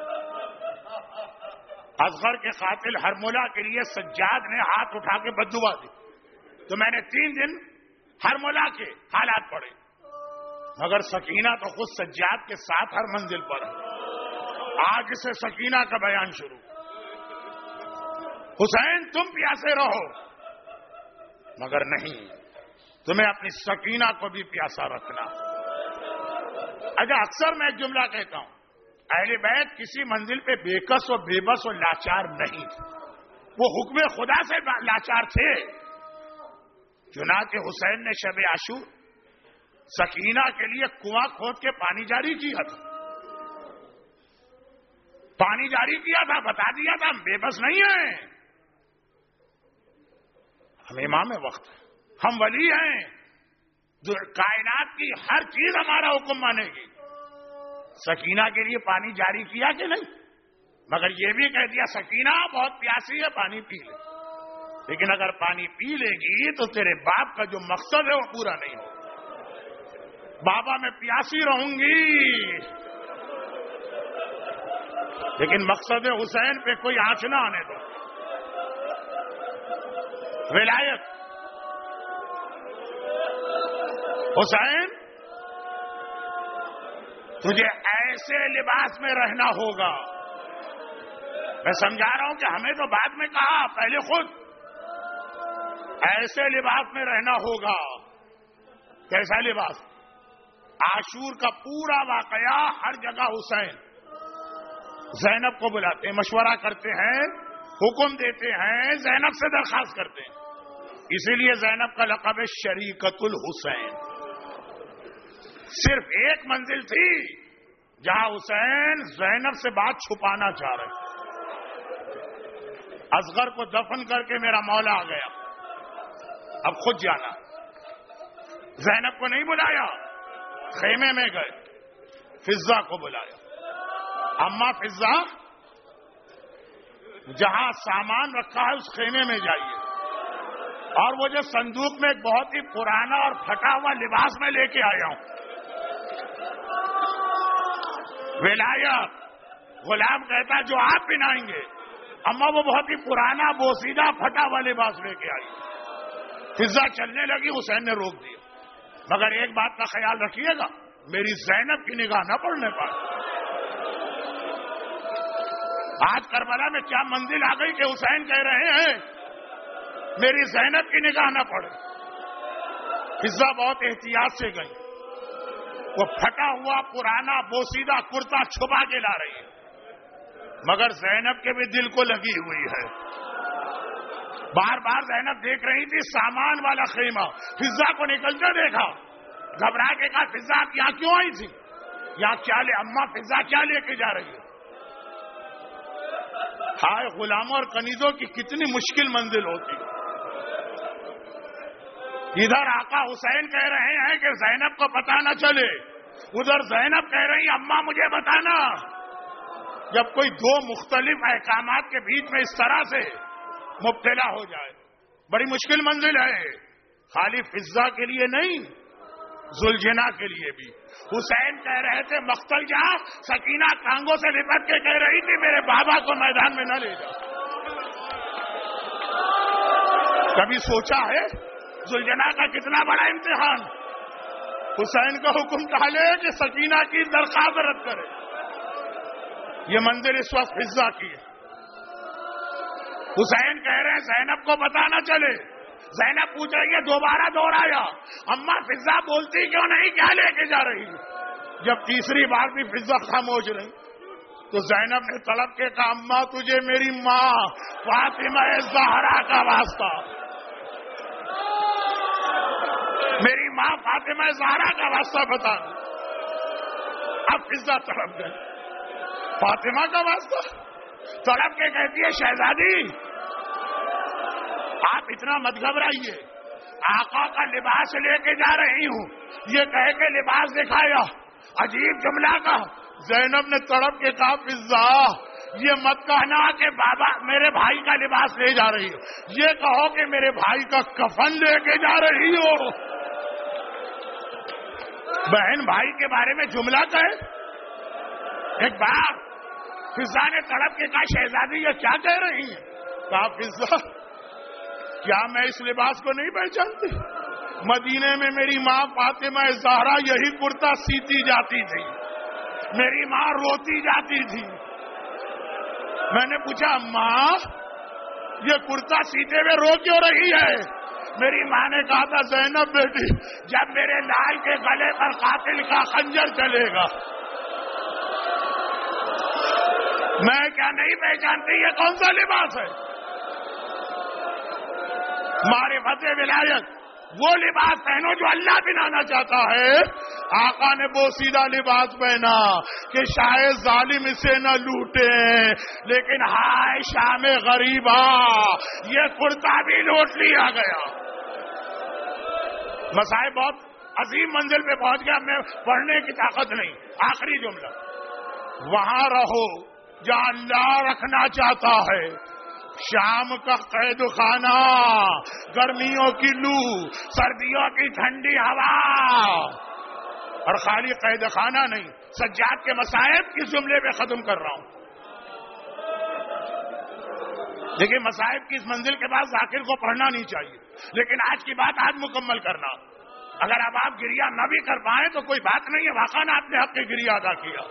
اصغر کے قاتل ہرملہ کے لیے سجاد نے ہاتھ اٹھا کے بددعا دی، تو میں نے 3 دن ہرملہ کے حالات پڑھے، مگر سکینہ تو خود سجاد کے ساتھ ہر منزل پر ہے. آج سے سکینہ کا بیان شروع. حسین تم پیاسے رہو، مگر نہیں، تمہیں اپنی سکینہ کو بھی پیاسا رکھنا. اچھا، اکثر میں ایک جملہ کہتا ہوں، اہل بیت کسی منزل پہ بے کس و بے بس و لاچار نہیں تھے، وہ حکم خدا سے لاچار تھے. چنانچہ حسین نے شب عاشور سکینہ کے لیے کنواں کھود کے پانی جاری کیا تھا. پانی جاری کیا تھا، بتا دیا تھا ہم بے بس نہیں ہیں، ہم امام وقت ہیں، ہم ولی ہیں، جو کائنات کی ہر چیز ہمارا حکم مانے گی. سکینہ کے لیے پانی جاری کیا کہ نہیں، مگر یہ بھی کہہ دیا سکینہ بہت پیاسی ہے، پانی پی لے. لیکن اگر پانی پی لے گی تو تیرے باپ کا جو مقصد ہے وہ پورا نہیں ہوگا. بابا میں پیاسی رہوں گی، لیکن مقصد حسین پہ کوئی آنچ نہ آنے دو. ولایت حسین، تجھے ایسے لباس میں رہنا ہوگا. میں سمجھا رہا ہوں کہ ہمیں تو بعد میں کہا، پہلے خود ایسے لباس میں رہنا ہوگا. کیسا لباس؟ عاشور کا پورا واقعہ ہر جگہ حسین زینب کو بلاتے ہیں، مشورہ کرتے ہیں، حکم دیتے ہیں، زینب سے درخواست کرتے ہیں. اسی لیے زینب کا لقب ہے شریکت الحسین. صرف ایک منزل تھی جہاں حسین زینب سے بات چھپانا چاہ رہے. اصغر کو دفن کر کے میرا مولا آ گیا، اب خود جانا. زینب کو نہیں بلایا، خیمے میں گئے، فضہ کو بلایا. اما فضہ، جہاں سامان رکھا ہے اس خیمے میں جائیے، اور وہ جو صندوق میں ایک بہت ہی پرانا اور پھٹا ہوا لباس میں لے کے آیا ہوں. ولایت غلام کہتا جو آپ پہنائیں گے. اما وہ بہت ہی پرانا بوسیدہ پھٹا ہوا لباس لے کے آئی. فضہ چلنے لگی، حسین نے روک دیا، مگر ایک بات کا خیال رکھیے گا، میری زینب کی نگاہ نہ پڑنے پائے. آج کربلا میں کیا منزل آ گئی کہ حسین کہہ رہے ہیں میری زینب کی نگاہ نہ پڑے. فضہ بہت احتیاط سے گئی، وہ پھٹا ہوا پرانا بوسیدہ کرتا چھپا کے لا رہی ہے، مگر زینب کے بھی دل کو لگی ہوئی ہے. بار بار زینب دیکھ رہی تھی سامان والا خیمہ. فضہ کو نکلتے دیکھا، گھبرا کے کہا فضہ آپ یہاں کیوں آئی تھی؟ یہاں کیا لے اما فضہ کیا لے کے جا رہی ہے؟ ہائے غلاموں اور کنیزوں کی کتنی مشکل منزل ہوتی. ادھر آقا حسین کہہ رہے ہیں کہ زینب کو پتہ نہ چلے، ادھر زینب کہہ رہی اما مجھے بتانا. جب کوئی دو مختلف احکامات کے بیچ میں اس طرح سے مبتلا ہو جائے، بڑی مشکل منزل ہے. خالی فضہ کے لیے نہیں، زلجنا کے لیے بھی. حسین کہہ رہے تھے مقتل جا، سکینہ ٹانگوں سے لپٹ کے کہہ رہی تھی میرے بابا کو میدان میں نہ لے جا. کبھی سوچا ہے زلجنا کا کتنا بڑا امتحان؟ حسین کا حکم ڈالے کہ سکینہ کی درخواست رد کرے. یہ منزل اس وقت فضہ کی ہے. حسین کہہ رہے ہیں زینب کو پتہ نہ چلے. زینب پوچھ رہی ہے، دوبارہ دوہرایا اما فضہ بولتی کیوں نہیں، کیا لے کے جا رہی ہے؟ جب تیسری بار بھی فضہ خاموش رہی تو زینب نے طلب کے کہا اما تجھے میری ماں فاطمہ زہرا کا واسطہ، میری ماں فاطمہ زہرا کا واسطہ بتا. اب فضہ طلب گئی، فاطمہ کا واسطہ طلب کے کہتی ہے شہزادی آپ اتنا مت گھبرائیے، آقا کا لباس لے کے جا رہی ہوں، یہ کہہ کے لباس دکھایا، عجیب جملہ کا۔ زینب نے تڑپ کے کہا فضا یہ مت کہنا کہ بابا میرے بھائی کا لباس لے جا رہی ہو، یہ کہو کہ میرے بھائی کا کفن لے کے جا رہی ہو۔ بہن بھائی کے بارے میں جملہ کہے ایک بار۔ فضا نے تڑپ کے کہا شہزادی یہ کیا کہہ رہی ہیں؟ کہا فضا کیا میں اس لباس کو نہیں پہچانتی؟ مدینے میں میری ماں فاطمہ زہرا یہی کرتا سیتی جاتی تھی، میری ماں روتی جاتی تھی۔ میں نے پوچھا ماں یہ کرتا سیتے ہوئے رو کیوں رہی ہے؟ میری ماں نے کہا تھا زینب بیٹی جب میرے لال کے گلے پر قاتل کا خنجر چلے گا۔ میں کیا نہیں پہچانتی یہ کون سا لباس ہے؟ معرفت ولایت وہ لباس پہنو جو اللہ بنانا چاہتا ہے۔ آقا نے وہ سیدھا لباس پہنا کہ شاید ظالم اسے نہ لوٹے، لیکن ہائے شام غریبا یہ کرتا بھی لوٹ لیا گیا۔ مصائب بہت عظیم منزل پہ پہنچ گیا، میں پڑھنے کی طاقت نہیں۔ آخری جملہ، وہاں رہو جہاں اللہ رکھنا چاہتا ہے۔ شام کا قید خانہ، گرمیوں کی لو، سردیوں کی ٹھنڈی ہوا، اور خالی قید خانہ نہیں، سجاد کے مصائب کس جملے پہ ختم کر رہا ہوں۔ دیکھیں مصائب کی اس منزل کے بعد ذاکر کو پڑھنا نہیں چاہیے، لیکن آج کی بات آج مکمل کرنا۔ اگر اب آپ گریہ نہ بھی کر پائیں تو کوئی بات نہیں ہے، واقعا آپ نے حق کے گریہ ادا کیا۔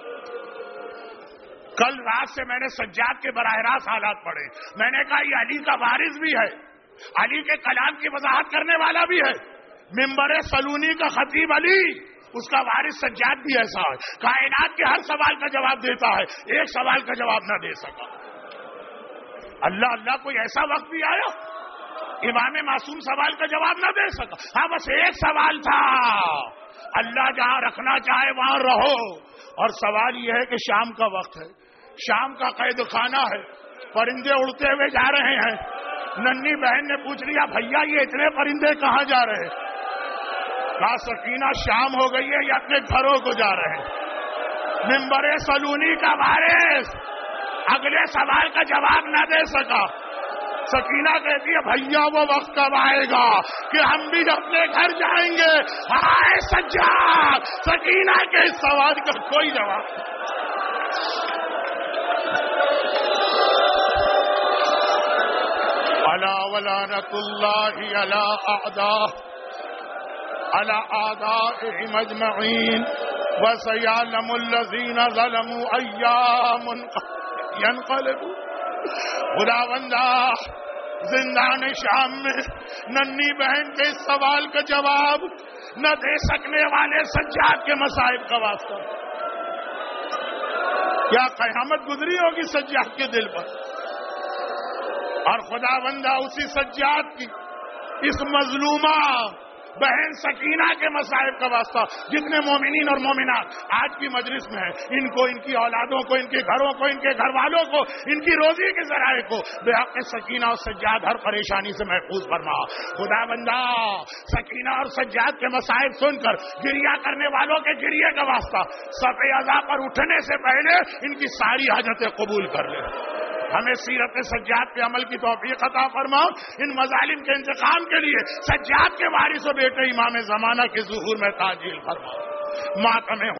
کل رات سے میں نے سجاد کے براہ راست حالات پڑھے، میں نے کہا یہ علی کا وارث بھی ہے، علی کے کلام کی وضاحت کرنے والا بھی ہے، منبر سلونی کا خطیب علی، اس کا وارث سجاد بھی ایسا ہے، کائنات کے ہر سوال کا جواب دیتا ہے، ایک سوال کا جواب نہ دے سکا۔ اللہ اللہ کوئی ایسا وقت بھی آیا امام معصوم سوال کا جواب نہ دے سکا؟ ہاں بس ایک سوال تھا، اللہ جہاں رکھنا چاہے وہاں رہو۔ اور سوال یہ ہے کہ شام کا وقت ہے، شام کا قید خانہ ہے، پرندے اڑتے ہوئے جا رہے ہیں۔ ننھی بہن نے پوچھ لیا بھیا یہ اتنے پرندے کہاں جا رہے ہیں؟ کہا سکینہ شام ہو گئی ہے، یہ اپنے گھروں کو جا رہے ہیں۔ منبر سلونی کا وارث اگلے سوال کا جواب نہ دے سکا۔ سکینہ کہتی ہے بھیا وہ وقت کب آئے گا کہ ہم بھی اپنے گھر جائیں گے؟ ہائے سجاد، سکینہ کے اس سوال کا کوئی جواب۔ الا ولعنۃ اللہ علی اعدائهم اجمعین وسیعلم الذین ظلموا ایام ینقلبون۔ خداوندا زندان شام میں ننھی بہن کے اس سوال کا جواب نہ دے سکنے والے سجاد کے مصائب کا واسطہ، کیا قیامت گزری ہوگی سجاد کے دل پر؟ اور خداوندا اسی سجاد کی اس مظلومہ بہن سکینہ کے مصائب کا واسطہ جتنے مومنین اور مومنات آج کی مجلس میں ہیں، ان کو، ان کی اولادوں کو، ان کے گھروں کو، ان کے گھر والوں کو، ان کی روزی کے ذرائع کو بے حق سکینہ اور سجاد ہر پریشانی سے محفوظ فرما۔ خدا بندہ سکینہ اور سجاد کے مصائب سن کر گریہ کرنے والوں کے گریہ کا واسطہ صف عزا پر اٹھنے سے پہلے ان کی ساری حاجتیں قبول کر لے۔ ہمیں سیرت سجاد پہ عمل کی توفیق عطا فرما۔ ان مظالم کے انتقام کے لیے سجاد کے وارث و بیٹے امام زمانہ کے ظہور میں تعجیل فرما۔ ماتم